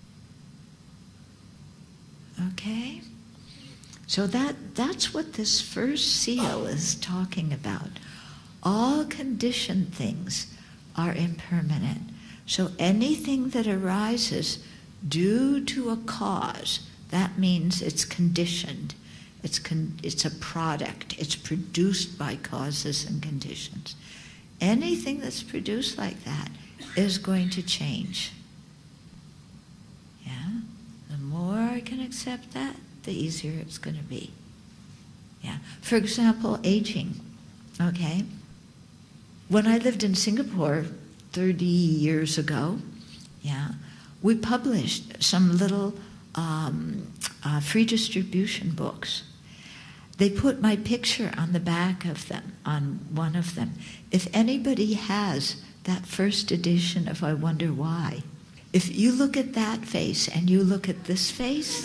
Okay? So that, that's what this first seal is talking about. All conditioned things are impermanent. So anything that arises due to a cause, that means it's conditioned. It's, con- it's a product. It's produced by causes and conditions. Anything that's produced like that is going to change. Yeah? The more I can accept that, the easier it's going to be. Yeah. For example, aging. Okay? When I lived in Singapore thirty years ago, yeah, we published some little um, uh, free distribution books. They put my picture on the back of them, on one of them. If anybody has that first edition of I Wonder Why, if you look at that face and you look at this face,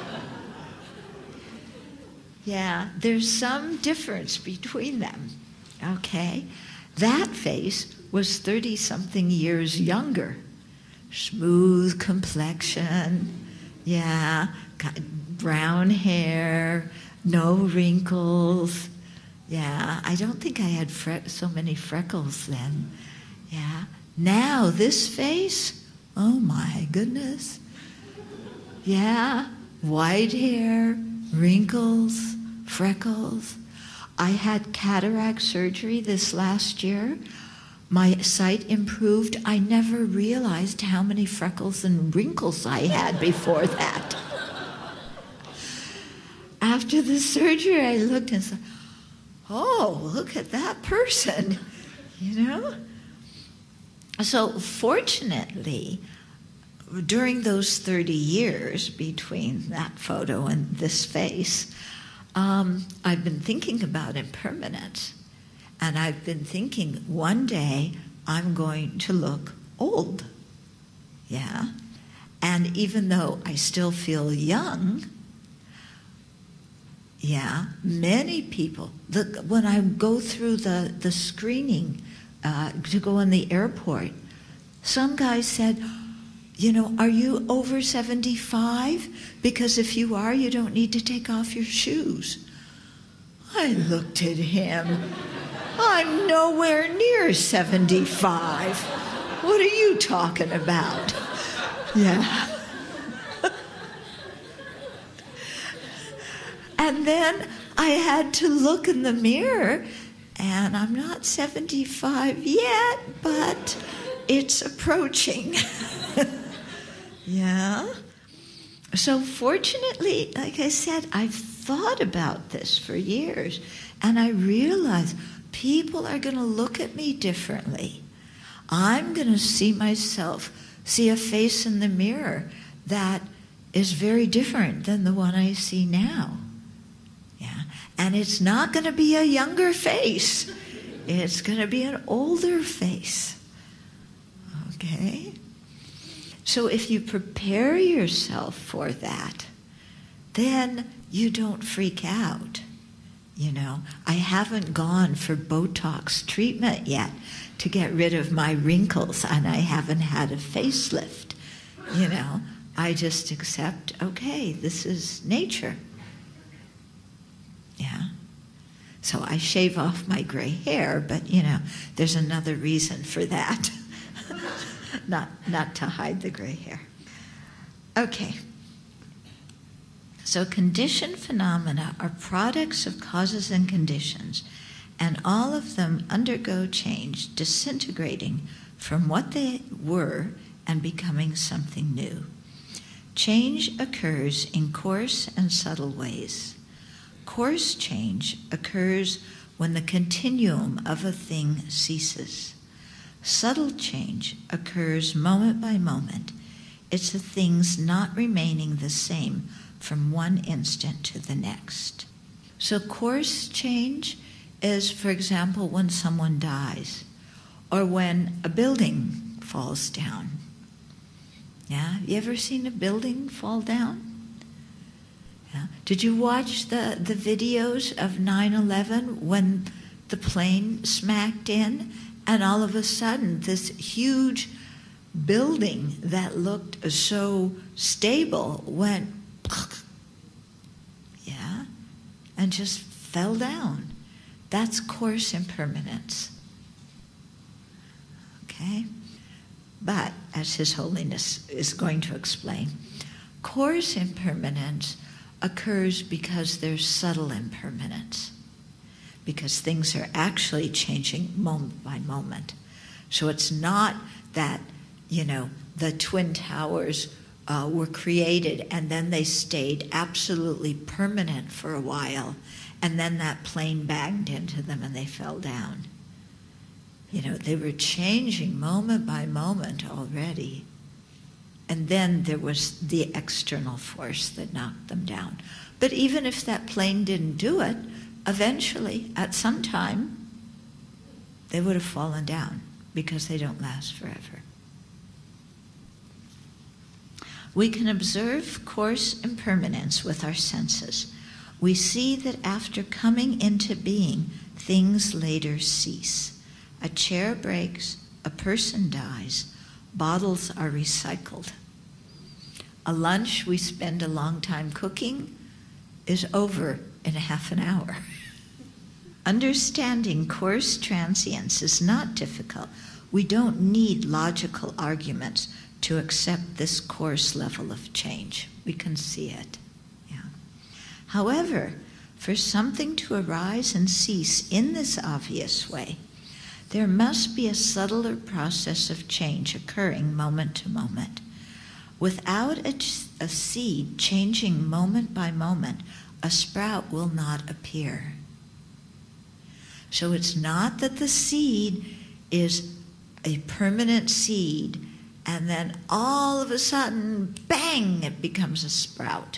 yeah, there's some difference between them, okay? That face was thirty-something years younger. Smooth complexion, yeah, got brown hair, no wrinkles. Yeah, I don't think I had fre- so many freckles then. Yeah. Now this face, oh my goodness. Yeah, white hair, wrinkles, freckles. I had cataract surgery this last year. My sight improved. I never realized how many freckles and wrinkles I had before that. After the surgery, I looked and said, oh, look at that person, you know? So fortunately, during those thirty years between that photo and this face, um, I've been thinking about impermanence. And I've been thinking, one day I'm going to look old. Yeah? And even though I still feel young, yeah, many people, the, when I go through the, the screening uh, to go in the airport, some guy said, you know, are you over seventy-five? Because if you are, you don't need to take off your shoes. I looked at him. I'm nowhere near seventy-five. What are you talking about? Yeah. And then I had to look in the mirror, and I'm not seventy-five yet, but it's approaching. Yeah. So fortunately, like I said, I've thought about this for years, and I realized people are going to look at me differently. I'm going to see myself, see a face in the mirror that is very different than the one I see now. Yeah. And it's not going to be a younger face. It's going to be an older face. Okay? So if you prepare yourself for that, then you don't freak out. You know, I haven't gone for Botox treatment yet to get rid of my wrinkles, and I haven't had a facelift. You know, I just accept, okay, this is nature. Yeah. So I shave off my gray hair, but, you know, there's another reason for that. not, not to hide the gray hair. Okay. So conditioned phenomena are products of causes and conditions, and all of them undergo change, disintegrating from what they were and becoming something new. Change occurs in coarse and subtle ways. Coarse change occurs when the continuum of a thing ceases. Subtle change occurs moment by moment. It's the things not remaining the same from one instant to the next. So coarse change is, for example, when someone dies or when a building falls down. Yeah, you ever seen a building fall down? Yeah. Did you watch the, the videos of nine eleven when the plane smacked in and all of a sudden this huge building that looked so stable went, yeah, and just fell down? That's coarse impermanence. Okay? But, as His Holiness is going to explain, coarse impermanence occurs because there's subtle impermanence, because things are actually changing moment by moment. So it's not that, you know, the Twin Towers uh, were created and then they stayed absolutely permanent for a while, and then that plane banged into them and they fell down. You know, they were changing moment by moment already. And then there was the external force that knocked them down. But even if that plane didn't do it, eventually, at some time, they would have fallen down because they don't last forever. We can observe coarse impermanence with our senses. We see that after coming into being, things later cease. A chair breaks, a person dies, bottles are recycled. A lunch we spend a long time cooking is over in a half an hour. Understanding coarse transience is not difficult. We don't need logical arguments to accept this coarse level of change. We can see it. Yeah. However, for something to arise and cease in this obvious way, there must be a subtler process of change occurring moment to moment. Without a, a seed changing moment by moment, a sprout will not appear. So it's not that the seed is a permanent seed and then all of a sudden, bang, it becomes a sprout.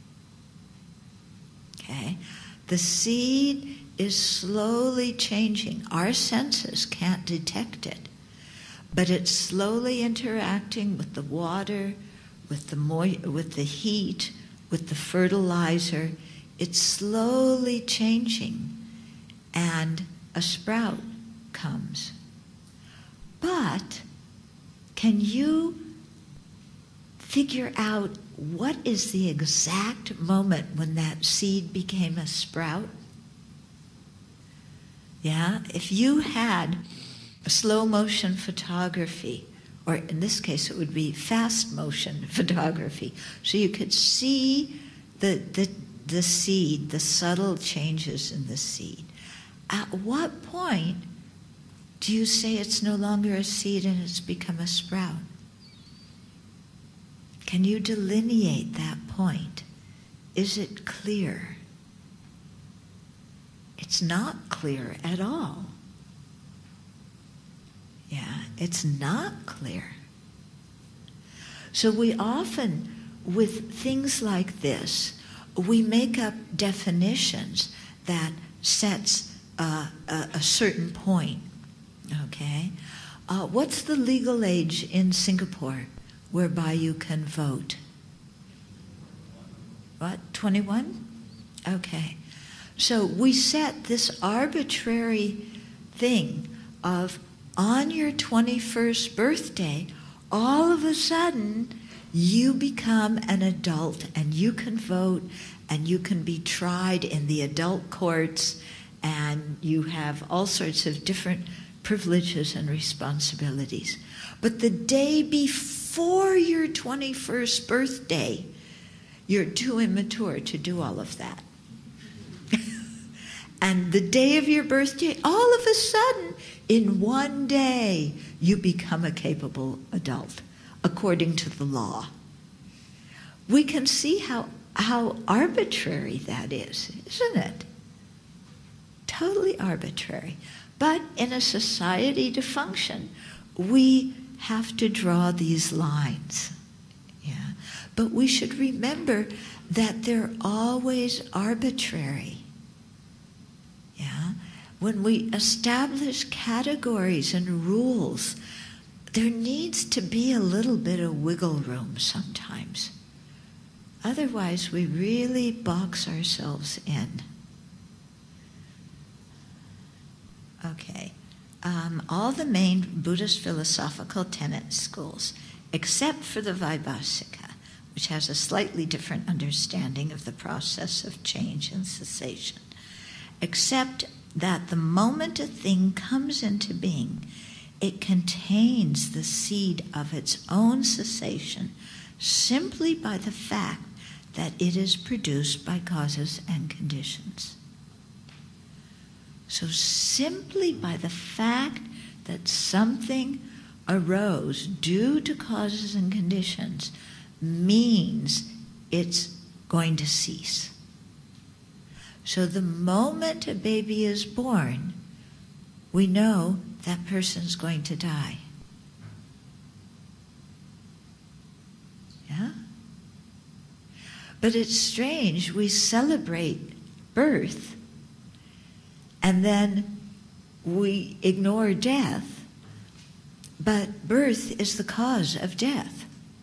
Okay? The seed is slowly changing. Our senses can't detect it, but it's slowly interacting with the water, with the mo- with the heat, with the fertilizer. It's slowly changing, and a sprout comes. But can you figure out what is the exact moment when that seed became a sprout? Yeah, if you had a slow motion photography, or in this case it would be fast motion photography, so you could see the, the, the seed, the subtle changes in the seed. At what point do you say it's no longer a seed and it's become a sprout? Can you delineate that point? Is it clear? It's not clear at all. Yeah, it's not clear. So we often, with things like this, we make up definitions that sets uh, a, a certain point. Okay? Uh, what's the legal age in Singapore whereby you can vote? What, twenty-one? Okay. So we set this arbitrary thing of on your twenty-first birthday, all of a sudden you become an adult and you can vote and you can be tried in the adult courts and you have all sorts of different privileges and responsibilities. But the day before your twenty-first birthday, you're too immature to do all of that. And the day of your birthday, all of a sudden, in one day, you become a capable adult, according to the law. We can see how, how arbitrary that is, isn't it? Totally arbitrary. But in a society to function, we have to draw these lines. Yeah. But we should remember that they're always arbitrary. Yeah, when we establish categories and rules, there needs to be a little bit of wiggle room sometimes. Otherwise, we really box ourselves in. Okay. Um, all the main Buddhist philosophical tenet schools, except for the Vaibhasika, which has a slightly different understanding of the process of change and cessation, accept that the moment a thing comes into being, it contains the seed of its own cessation simply by the fact that it is produced by causes and conditions. So simply by the fact that something arose due to causes and conditions means it's going to cease. So the moment a baby is born, we know that person's going to die. Yeah? But it's strange, we celebrate birth and then we ignore death, but birth is the cause of death.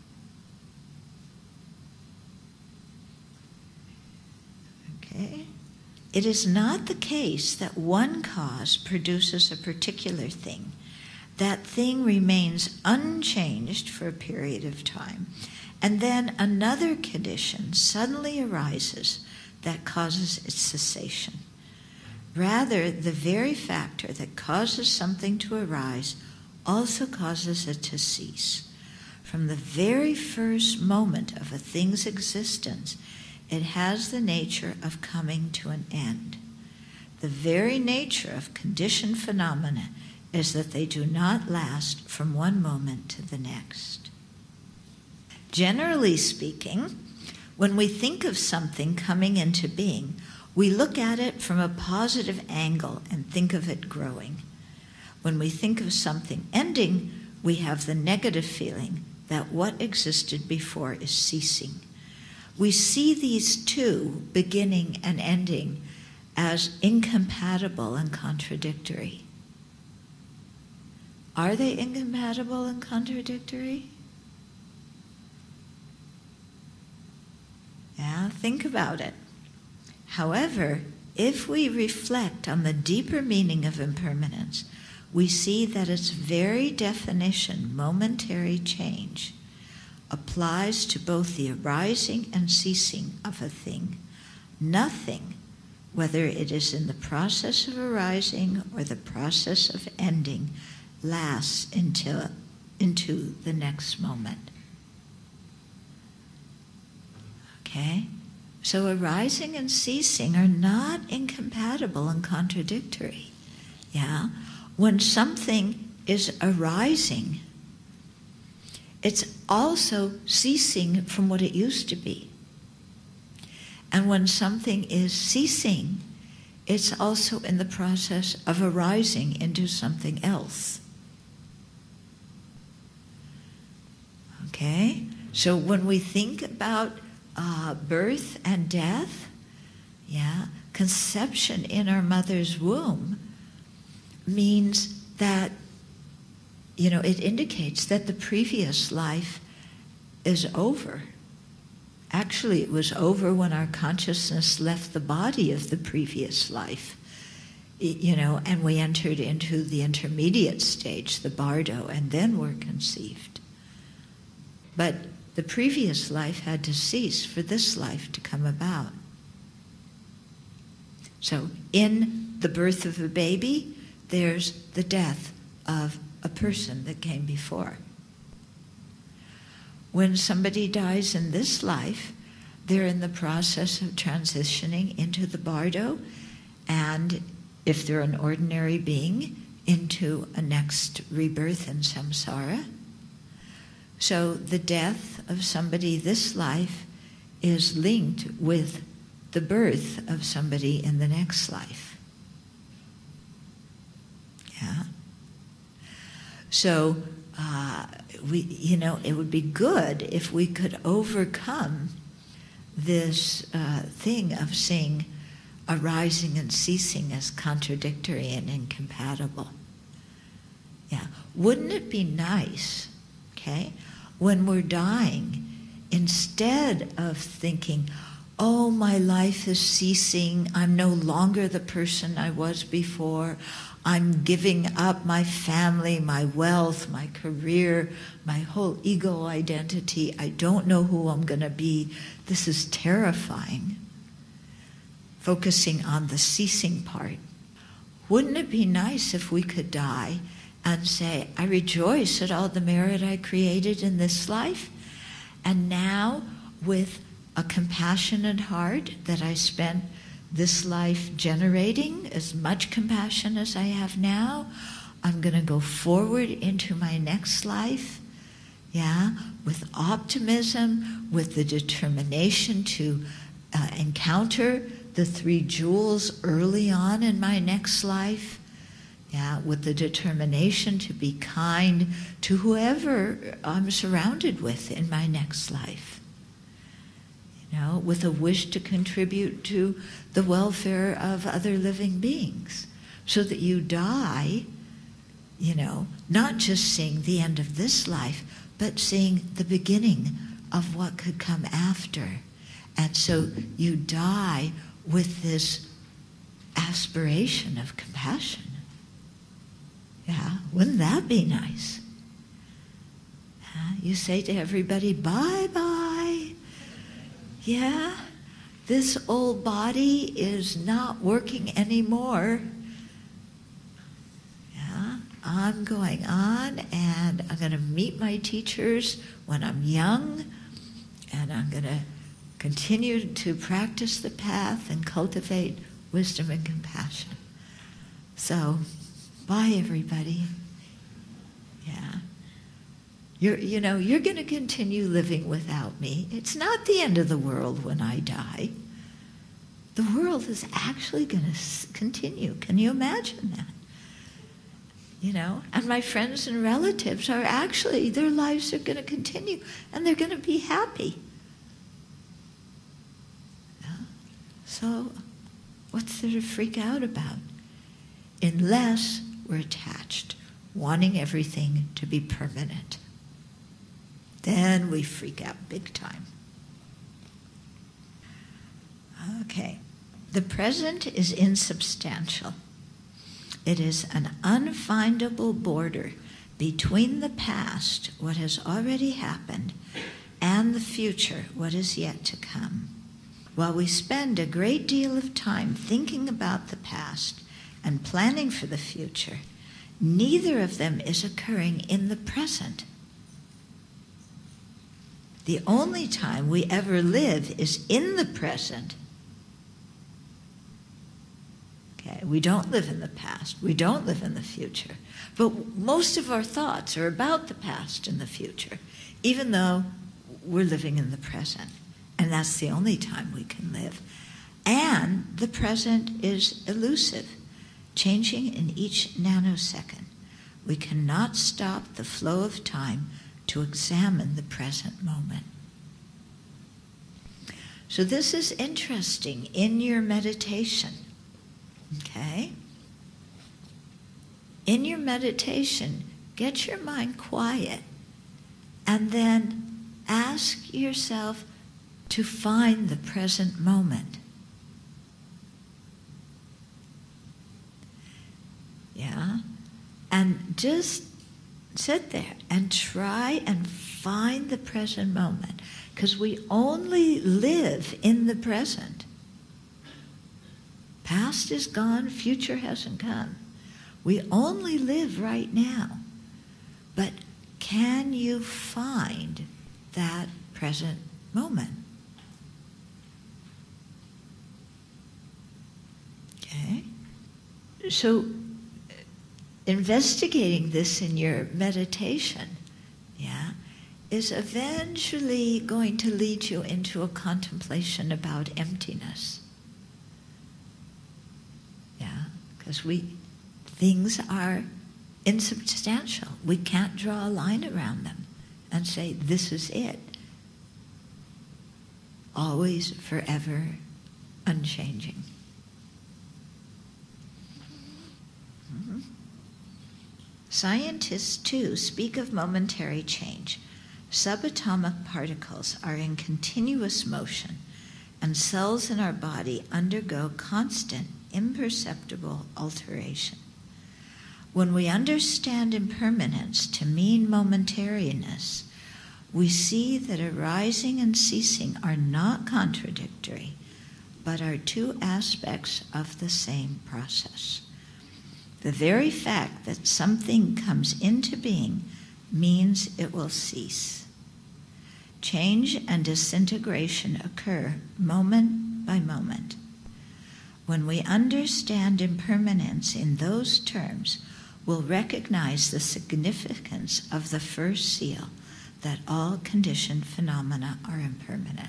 Okay? It is not the case that one cause produces a particular thing. That thing remains unchanged for a period of time, and then another condition suddenly arises that causes its cessation. Rather, the very factor that causes something to arise also causes it to cease. From the very first moment of a thing's existence, it has the nature of coming to an end. The very nature of conditioned phenomena is that they do not last from one moment to the next. Generally speaking, when we think of something coming into being, we look at it from a positive angle and think of it growing. When we think of something ending, we have the negative feeling that what existed before is ceasing. We see these two, beginning and ending, as incompatible and contradictory. Are they incompatible and contradictory? Yeah, think about it. However, if we reflect on the deeper meaning of impermanence, we see that its very definition, momentary change, applies to both the arising and ceasing of a thing. Nothing, whether it is in the process of arising or the process of ending, lasts until into the next moment. Okay? So arising and ceasing are not incompatible and contradictory. Yeah? When something is arising, it's also ceasing from what it used to be. And when something is ceasing, it's also in the process of arising into something else. Okay? So when we think about uh, birth and death, yeah, conception in our mother's womb means that, you know, it indicates that the previous life is over. Actually, it was over when our consciousness left the body of the previous life, you know, and we entered into the intermediate stage, the bardo, and then were conceived. But the previous life had to cease for this life to come about. So in the birth of a baby, there's the death of a person that came before. When somebody dies in this life, they're in the process of transitioning into the bardo, and if they're an ordinary being, into a next rebirth in samsara. So the death of somebody this life is linked with the birth of somebody in the next life. Yeah. So, uh, we, you know, it would be good if we could overcome this uh, thing of seeing arising and ceasing as contradictory and incompatible. Yeah. Wouldn't it be nice, okay, when we're dying, instead of thinking, oh, my life is ceasing, I'm no longer the person I was before, I'm giving up my family, my wealth, my career, my whole ego identity, I don't know who I'm going to be, this is terrifying. Focusing on the ceasing part. Wouldn't it be nice if we could die and say, I rejoice at all the merit I created in this life, and now with a compassionate heart that I spent this life generating as much compassion as I have now, I'm going to go forward into my next life, yeah, with optimism, with the determination to uh, encounter the three jewels early on in my next life, yeah, with the determination to be kind to whoever I'm surrounded with in my next life. You know, with a wish to contribute to the welfare of other living beings, so that you die, you know, not just seeing the end of this life, but seeing the beginning of what could come after. And so you die with this aspiration of compassion. Yeah, wouldn't that be nice? Yeah, you say to everybody, bye-bye. Yeah, this old body is not working anymore. Yeah, I'm going on, and I'm going to meet my teachers when I'm young, and I'm going to continue to practice the path and cultivate wisdom and compassion. So, bye, everybody. Yeah. You're, you know, you're going to continue living without me. It's not the end of the world when I die. The world is actually going to continue. Can you imagine that? You know, and my friends and relatives are actually, their lives are going to continue, and they're going to be happy. Yeah. So, what's there to freak out about? Unless we're attached, wanting everything to be permanent. Then we freak out big time. Okay. The present is insubstantial. It is an unfindable border between the past, what has already happened, and the future, what is yet to come. While we spend a great deal of time thinking about the past and planning for the future, neither of them is occurring in the present. The only time we ever live is in the present. Okay, we don't live in the past. We don't live in the future. But most of our thoughts are about the past and the future, even though we're living in the present. And that's the only time we can live. And the present is elusive, changing in each nanosecond. We cannot stop the flow of time to examine the present moment. So this is interesting in your meditation, okay? In your meditation, get your mind quiet and then ask yourself to find the present moment. Yeah? And just sit there and try and find the present moment, because we only live in the present. Past is gone, future hasn't come. We only live right now. But can you find that present moment? Okay? So, investigating this in your meditation, yeah, is eventually going to lead you into a contemplation about emptiness. Yeah, because we, things are insubstantial. We can't draw a line around them and say, this is it. Always, forever, unchanging. Mm-hmm. Scientists, too, speak of momentary change. Subatomic particles are in continuous motion, and cells in our body undergo constant, imperceptible alteration. When we understand impermanence to mean momentariness, we see that arising and ceasing are not contradictory, but are two aspects of the same process. The very fact that something comes into being means it will cease. Change and disintegration occur moment by moment. When we understand impermanence in those terms, we'll recognize the significance of the first seal, that all conditioned phenomena are impermanent.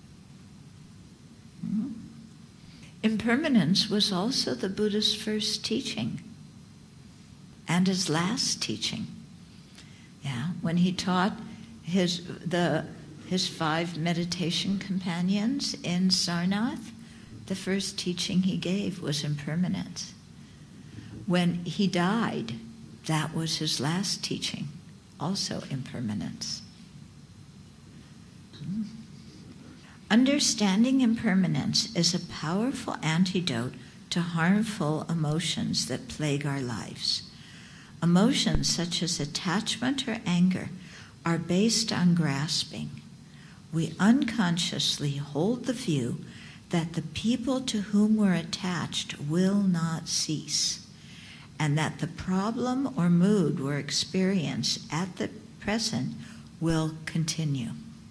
Mm-hmm. Impermanence was also the Buddha's first teaching and his last teaching. Yeah, when he taught his the his five meditation companions in Sarnath, the first teaching he gave was impermanence. When he died, that was his last teaching, also impermanence. Mm-hmm. Understanding impermanence is a powerful antidote to harmful emotions that plague our lives. Emotions such as attachment or anger are based on grasping. We unconsciously hold the view that the people to whom we're attached will not cease, and that the problem or mood we're experiencing at the present will continue.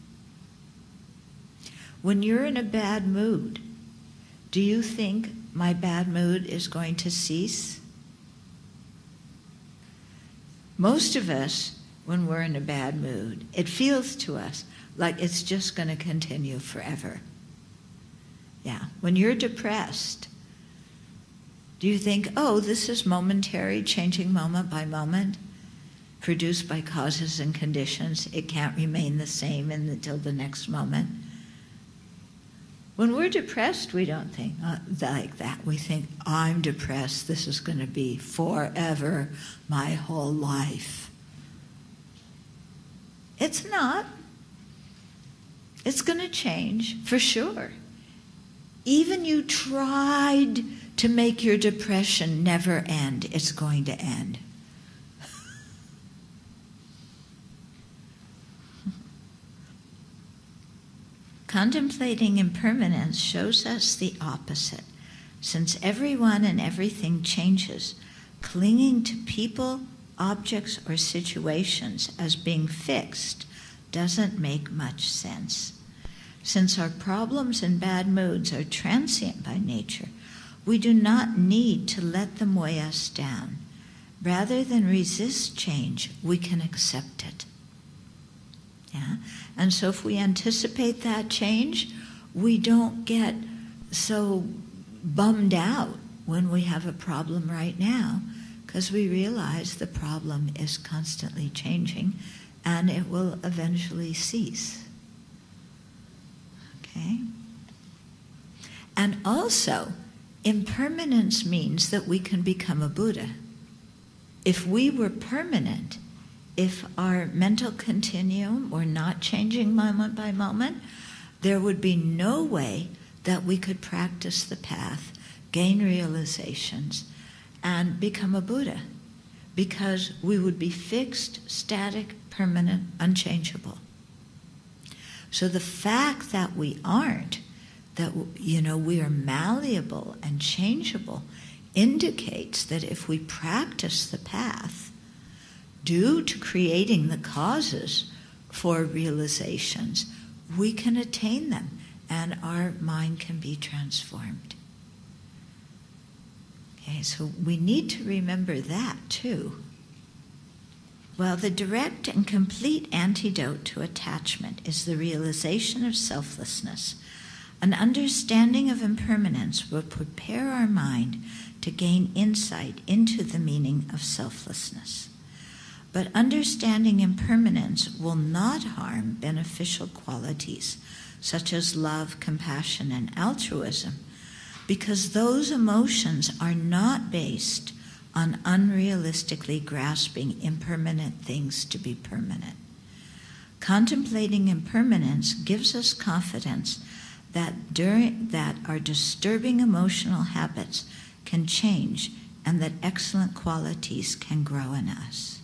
When you're in a bad mood, do you think my bad mood is going to cease? Most of us, when we're in a bad mood, it feels to us like it's just going to continue forever. Yeah, when you're depressed, do you think, oh, this is momentary, changing moment by moment, produced by causes and conditions, it can't remain the same until the next moment? When we're depressed, we don't think uh, like that. We think, I'm depressed, this is going to be forever, my whole life. It's not. It's going to change, for sure. Even you tried to make your depression never end, it's going to end. Contemplating impermanence shows us the opposite. Since everyone and everything changes, clinging to people, objects, or situations as being fixed doesn't make much sense. Since our problems and bad moods are transient by nature, we do not need to let them weigh us down. Rather than resist change, we can accept it. Yeah? And so if we anticipate that change, we don't get so bummed out when we have a problem right now, because we realize the problem is constantly changing and it will eventually cease. Okay? And also, impermanence means that we can become a Buddha. If we were permanent, if our mental continuum were not changing moment by moment, there would be no way that we could practice the path, gain realizations, and become a Buddha, because we would be fixed, static, permanent, unchangeable. So the fact that we aren't, that, you know, we are malleable and changeable, indicates that if we practice the path, due to creating the causes for realizations, we can attain them and our mind can be transformed. Okay, so we need to remember that too. Well, the direct and complete antidote to attachment is the realization of selflessness. An understanding of impermanence will prepare our mind to gain insight into the meaning of selflessness. But understanding impermanence will not harm beneficial qualities such as love, compassion, and altruism, because those emotions are not based on unrealistically grasping impermanent things to be permanent. Contemplating impermanence gives us confidence that during that our disturbing emotional habits can change and that excellent qualities can grow in us.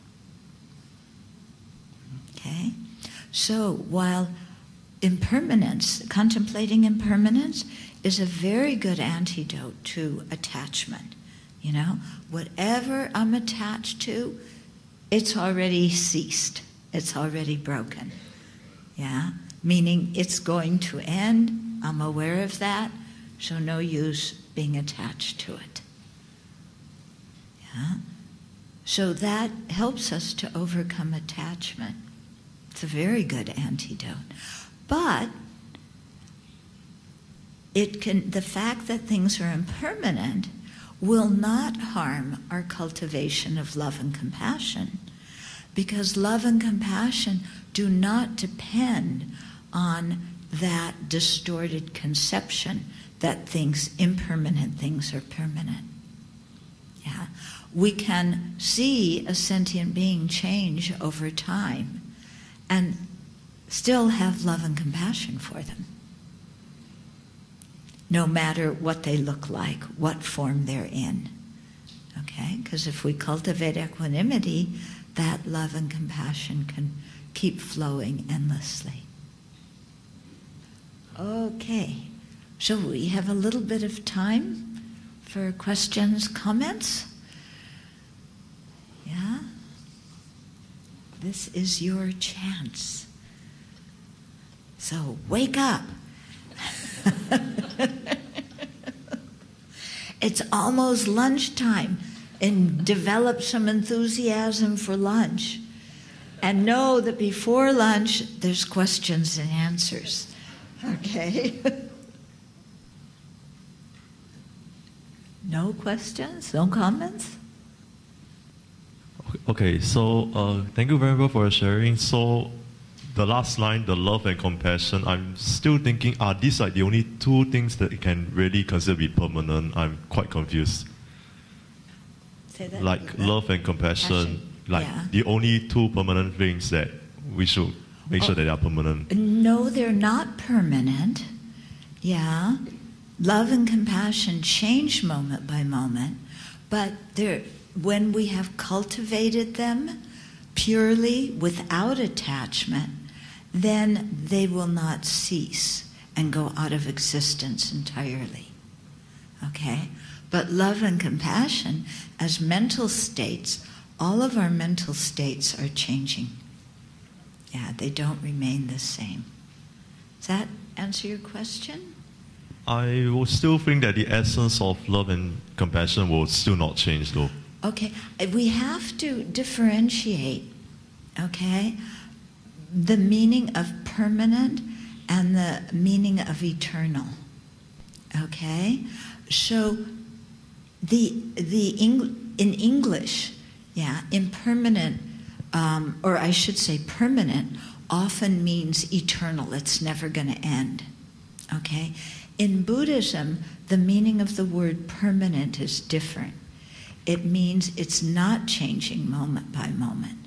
Okay? So while impermanence, contemplating impermanence is a very good antidote to attachment. You know, whatever I'm attached to, it's already ceased. It's already broken. Yeah? Meaning it's going to end. I'm aware of that, so no use being attached to it. Yeah? So that helps us to overcome attachment. It's a very good antidote. But it can, the fact that things are impermanent will not harm our cultivation of love and compassion, because love and compassion do not depend on that distorted conception that things, impermanent things, are permanent. Yeah, we can see a sentient being change over time and still have love and compassion for them, no matter what they look like, what form they're in. Okay? Because if we cultivate equanimity, that love and compassion can keep flowing endlessly. Okay. So we have a little bit of time for questions, comments. Yeah? This is your chance. So wake up. It's almost lunchtime, and develop some enthusiasm for lunch. And know that before lunch, there's questions and answers. Okay? No questions? No comments? Okay, so uh, thank you very much for sharing. So the last line, the love and compassion, I'm still thinking, are these like the only two things that can really consider be permanent? I'm quite confused. Say that Like again. love and compassion, Passion. like Yeah. the only two permanent things that we should make Oh. sure that they are permanent. No, they're not permanent. Yeah. Love and compassion change moment by moment, but they're, when we have cultivated them purely without attachment, then they will not cease and go out of existence entirely. Okay? But love and compassion, as mental states, all of our mental states are changing. Yeah, they don't remain the same. Does that answer your question? I will still think that the essence of love and compassion will still not change though. Okay, we have to differentiate, okay, the meaning of permanent and the meaning of eternal. Okay? So the the Eng, in English, yeah, impermanent, um, or I should say permanent, often means eternal. It's never going to end. Okay? In Buddhism, the meaning of the word permanent is different. It means it's not changing moment by moment.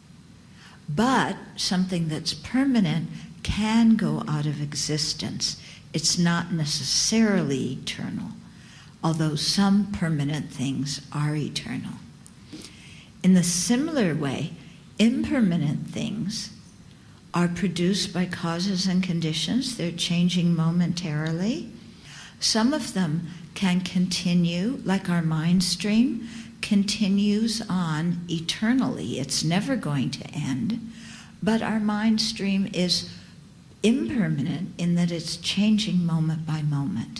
But something that's permanent can go out of existence. It's not necessarily eternal, although some permanent things are eternal. In the similar way, impermanent things are produced by causes and conditions. They're changing momentarily. Some of them can continue, like our mind stream continues on eternally. It's never going to end. But our mind stream is impermanent in that it's changing moment by moment.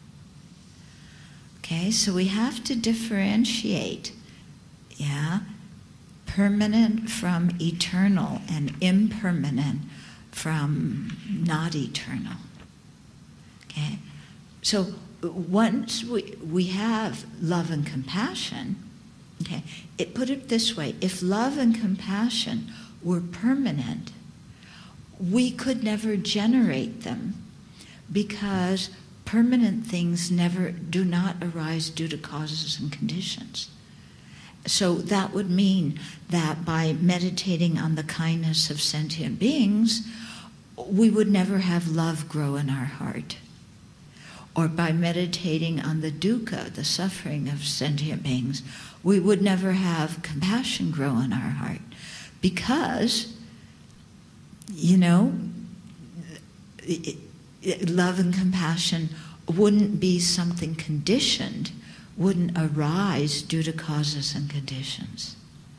Okay, so we have to differentiate, yeah, permanent from eternal and impermanent from not eternal. Okay? So once we, we have love and compassion, okay, it put it this way, if love and compassion were permanent, we could never generate them because permanent things never do not arise due to causes and conditions. So that would mean that by meditating on the kindness of sentient beings, we would never have love grow in our heart. Or by meditating on the dukkha, the suffering of sentient beings, we would never have compassion grow in our heart. Because, you know, it, it, love and compassion wouldn't be something conditioned, wouldn't arise due to causes and conditions.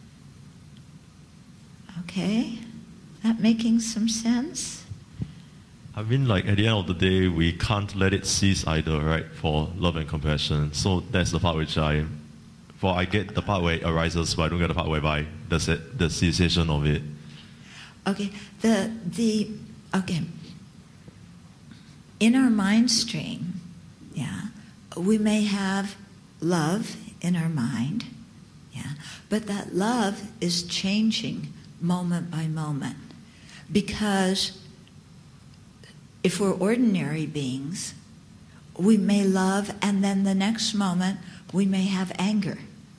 Okay? That making some sense? I mean, like, at the end of the day, we can't let it cease either, right, for love and compassion. So that's the part which I, for I get the part where it arises, but I don't get the part whereby the, the cessation of it. Okay, the, the, okay. In our mind stream, yeah, we may have love in our mind, yeah, but that love is changing moment by moment. Because if we're ordinary beings, we may love, and then the next moment we may have anger.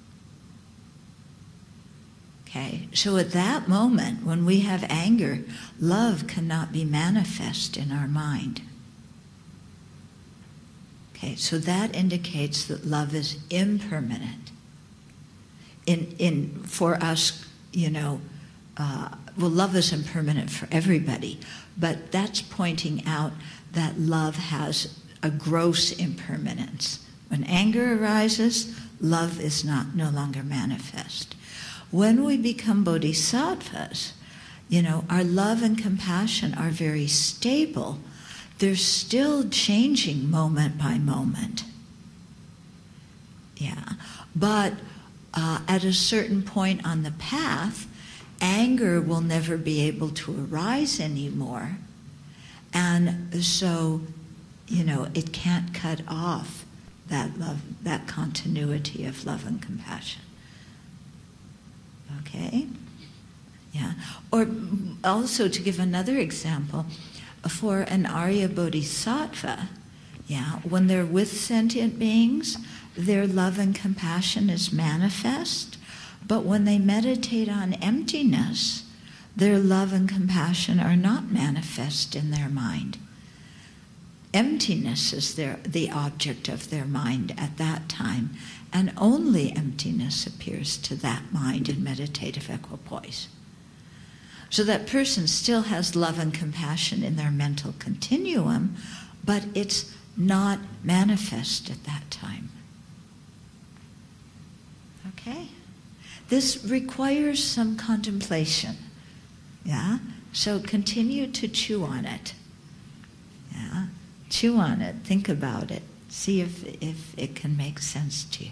Okay, so at that moment, when we have anger, love cannot be manifest in our mind. Okay, so that indicates that love is impermanent. In, in, for us, you know, uh, well, love is impermanent for everybody, but that's pointing out that love has a gross impermanence. When anger arises, love is not no longer manifest. When we become bodhisattvas, you know, our love and compassion are very stable. They're still changing moment by moment. Yeah, but uh, at a certain point on the path, anger will never be able to arise anymore. And so, you know, it can't cut off that love, that continuity of love and compassion. Okay? Yeah. Or also, to give another example, for an Arya Bodhisattva, yeah, when they're with sentient beings, their love and compassion is manifest. But when they meditate on emptiness, their love and compassion are not manifest in their mind. Emptiness is their, the object of their mind at that time, and only emptiness appears to that mind in meditative equipoise. So that person still has love and compassion in their mental continuum, but it's not manifest at that time. Okay? This requires some contemplation, yeah? So continue to chew on it, yeah? Chew on it, think about it, see if, if it can make sense to you.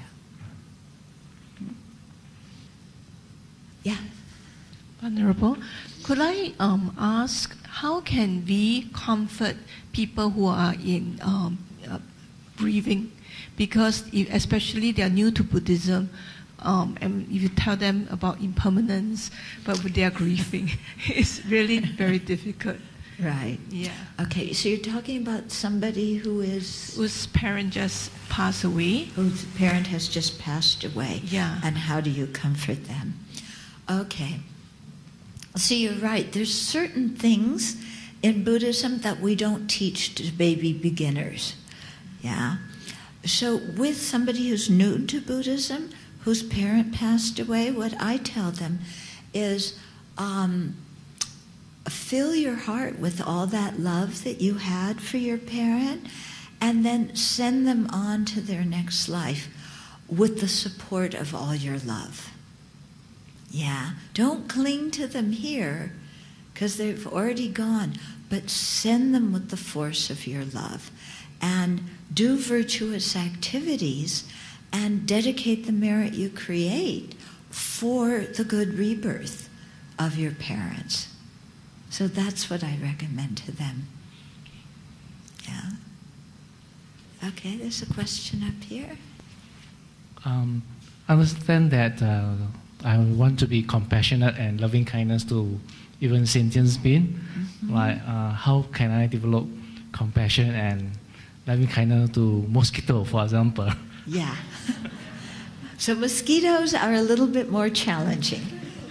Yeah? Venerable, could I um, ask, how can we comfort people who are in um, uh, grieving? Because if, especially they are new to Buddhism, Um, and if you tell them about impermanence, but they are grieving, it's really very difficult. Right. Yeah. Okay, so you're talking about somebody who is... Whose parent just passed away. Whose parent has just passed away. Yeah. And how do you comfort them? Okay. So you're right. There's certain things in Buddhism that we don't teach to baby beginners. Yeah. So with somebody who's new to Buddhism, whose parent passed away, what I tell them is um, fill your heart with all that love that you had for your parent, and then send them on to their next life with the support of all your love. Yeah, don't cling to them here, because they've already gone, but send them with the force of your love. And do virtuous activities and dedicate the merit you create for the good rebirth of your parents. So that's what I recommend to them. Yeah. Okay, there's a question up here. Um, I understand that uh, I want to be compassionate and loving kindness to even sentient beings. Mm-hmm. Like, uh, how can I develop compassion and loving kindness to mosquito, for example? Yeah. So mosquitoes are a little bit more challenging.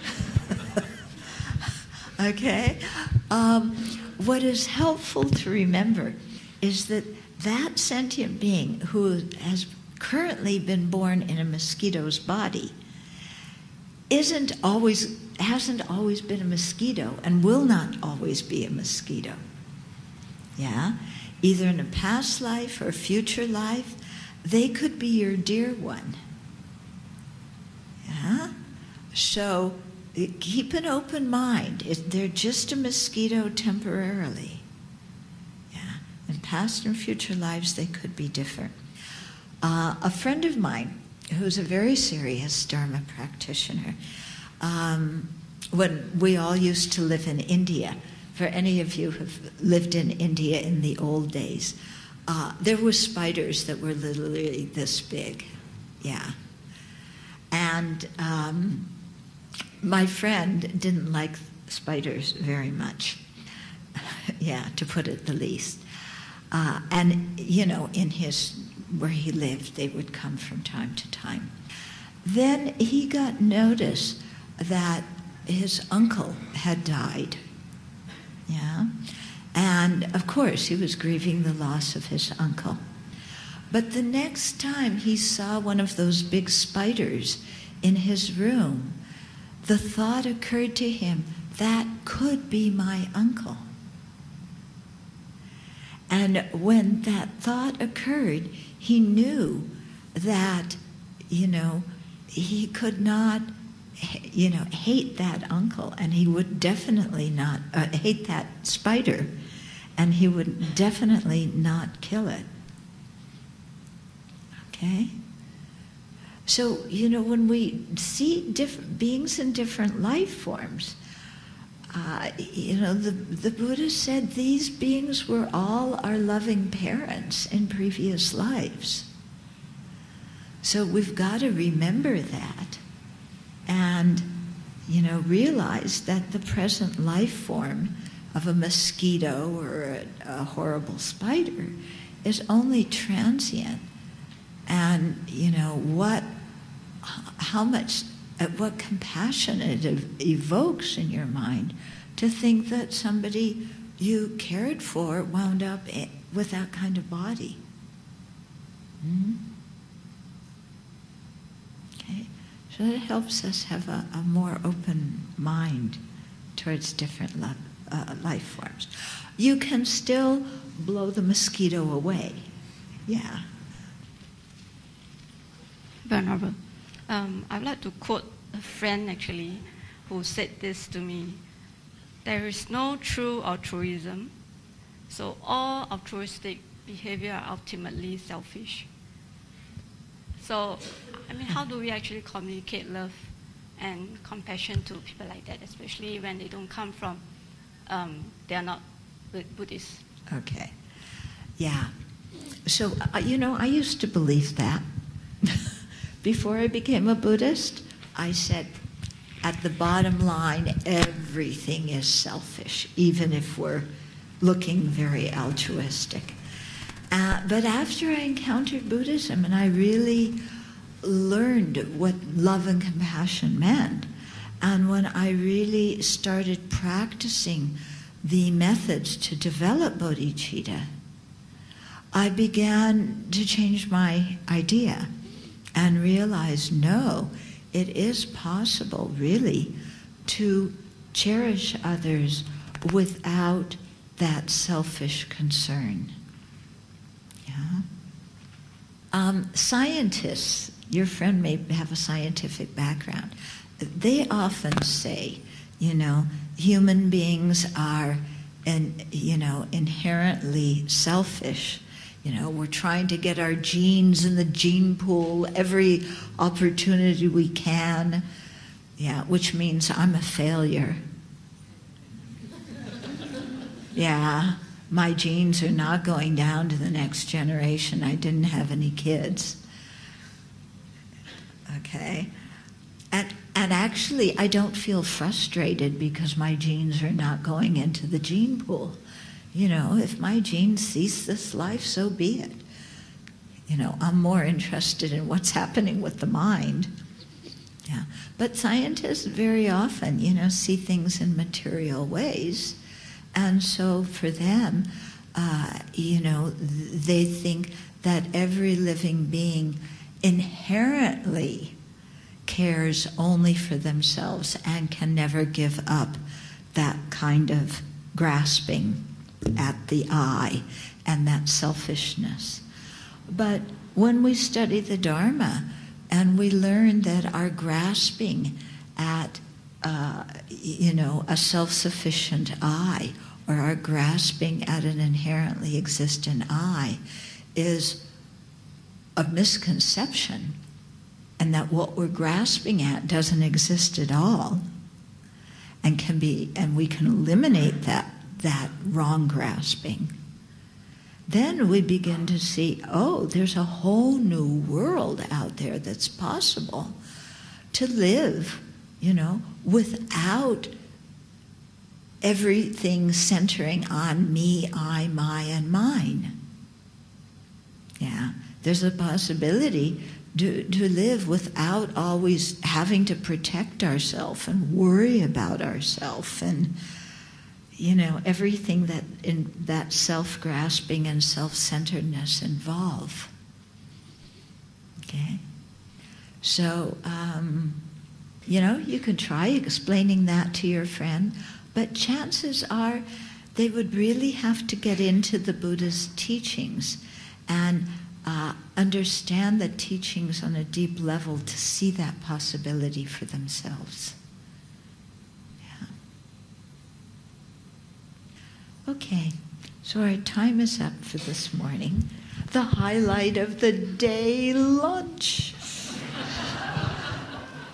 Okay? Um, what is helpful to remember is that that sentient being who has currently been born in a mosquito's body isn't always, hasn't always been a mosquito and will not always be a mosquito. Yeah? Either in a past life or future life, they could be your dear one. Yeah? So keep an open mind. They're just a mosquito temporarily. Yeah? In past and future lives, they could be different. Uh, a friend of mine, who's a very serious Dharma practitioner, um, when we all used to live in India, for any of you who've lived in India in the old days, uh, there were spiders that were literally this big. Yeah. And um, my friend didn't like spiders very much. Yeah, to put it the least. Uh, and, you know, in his, where he lived, they would come from time to time. Then he got notice that his uncle had died. Yeah. And, of course, he was grieving the loss of his uncle. But the next time he saw one of those big spiders in his room, the thought occurred to him, that could be my uncle. And when that thought occurred, he knew that, you know, he could not, you know, hate that uncle, and he would definitely not uh, hate that spider, and he would definitely not kill it. Okay? So, you know, when we see different beings in different life forms, uh, you know, the, the Buddha said these beings were all our loving parents in previous lives. So we've got to remember that and, you know, realize that the present life form of a mosquito or a, a horrible spider is only transient. And, you know, what, how much, what compassion it evokes in your mind to think that somebody you cared for wound up with that kind of body. Mm-hmm. Okay, so that helps us have a, a more open mind towards different love, uh, life forms. You can still blow the mosquito away. Yeah. Venerable, um, I'd like to quote a friend actually who said this to me. There is no true altruism, so all altruistic behavior are ultimately selfish. So, I mean, how do we actually communicate love and compassion to people like that, especially when they don't come from, um, they are not Buddhists? Okay. Yeah. So, uh, you know, I used to believe that. Before I became a Buddhist, I said, at the bottom line, everything is selfish, even if we're looking very altruistic. Uh, but after I encountered Buddhism and I really learned what love and compassion meant, and when I really started practicing the methods to develop bodhicitta, I began to change my idea and realize, no, it is possible, really, to cherish others without that selfish concern. Yeah. Um, scientists, your friend may have a scientific background, they often say, you know, human beings are, in, you know, inherently selfish. You know, we're trying to get our genes in the gene pool every opportunity we can. Yeah, which means I'm a failure. Yeah, my genes are not going down to the next generation. I didn't have any kids. Okay? And, and actually, I don't feel frustrated because my genes are not going into the gene pool. You know, if my genes cease this life, so be it. You know, I'm more interested in what's happening with the mind. Yeah. But scientists very often, you know, see things in material ways. And so for them, uh, you know, they think that every living being inherently cares only for themselves and can never give up that kind of grasping at the I and that selfishness. But when we study the Dharma and we learn that our grasping at, uh, you know, a self-sufficient I, or our grasping at an inherently existent I, is a misconception, and that what we're grasping at doesn't exist at all, and can be, and we can eliminate that that wrong grasping, then we begin to see, oh, there's a whole new world out there that's possible to live, you know, without everything centering on me, I, my, and mine. Yeah, there's a possibility to, to live without always having to protect ourselves and worry about ourselves and, you know, everything that in that self-grasping and self-centeredness involve. Okay? So, um, you know, you can try explaining that to your friend, but chances are they would really have to get into the Buddha's teachings and uh, understand the teachings on a deep level to see that possibility for themselves. Okay, so our time is up for this morning. The highlight of the day, lunch.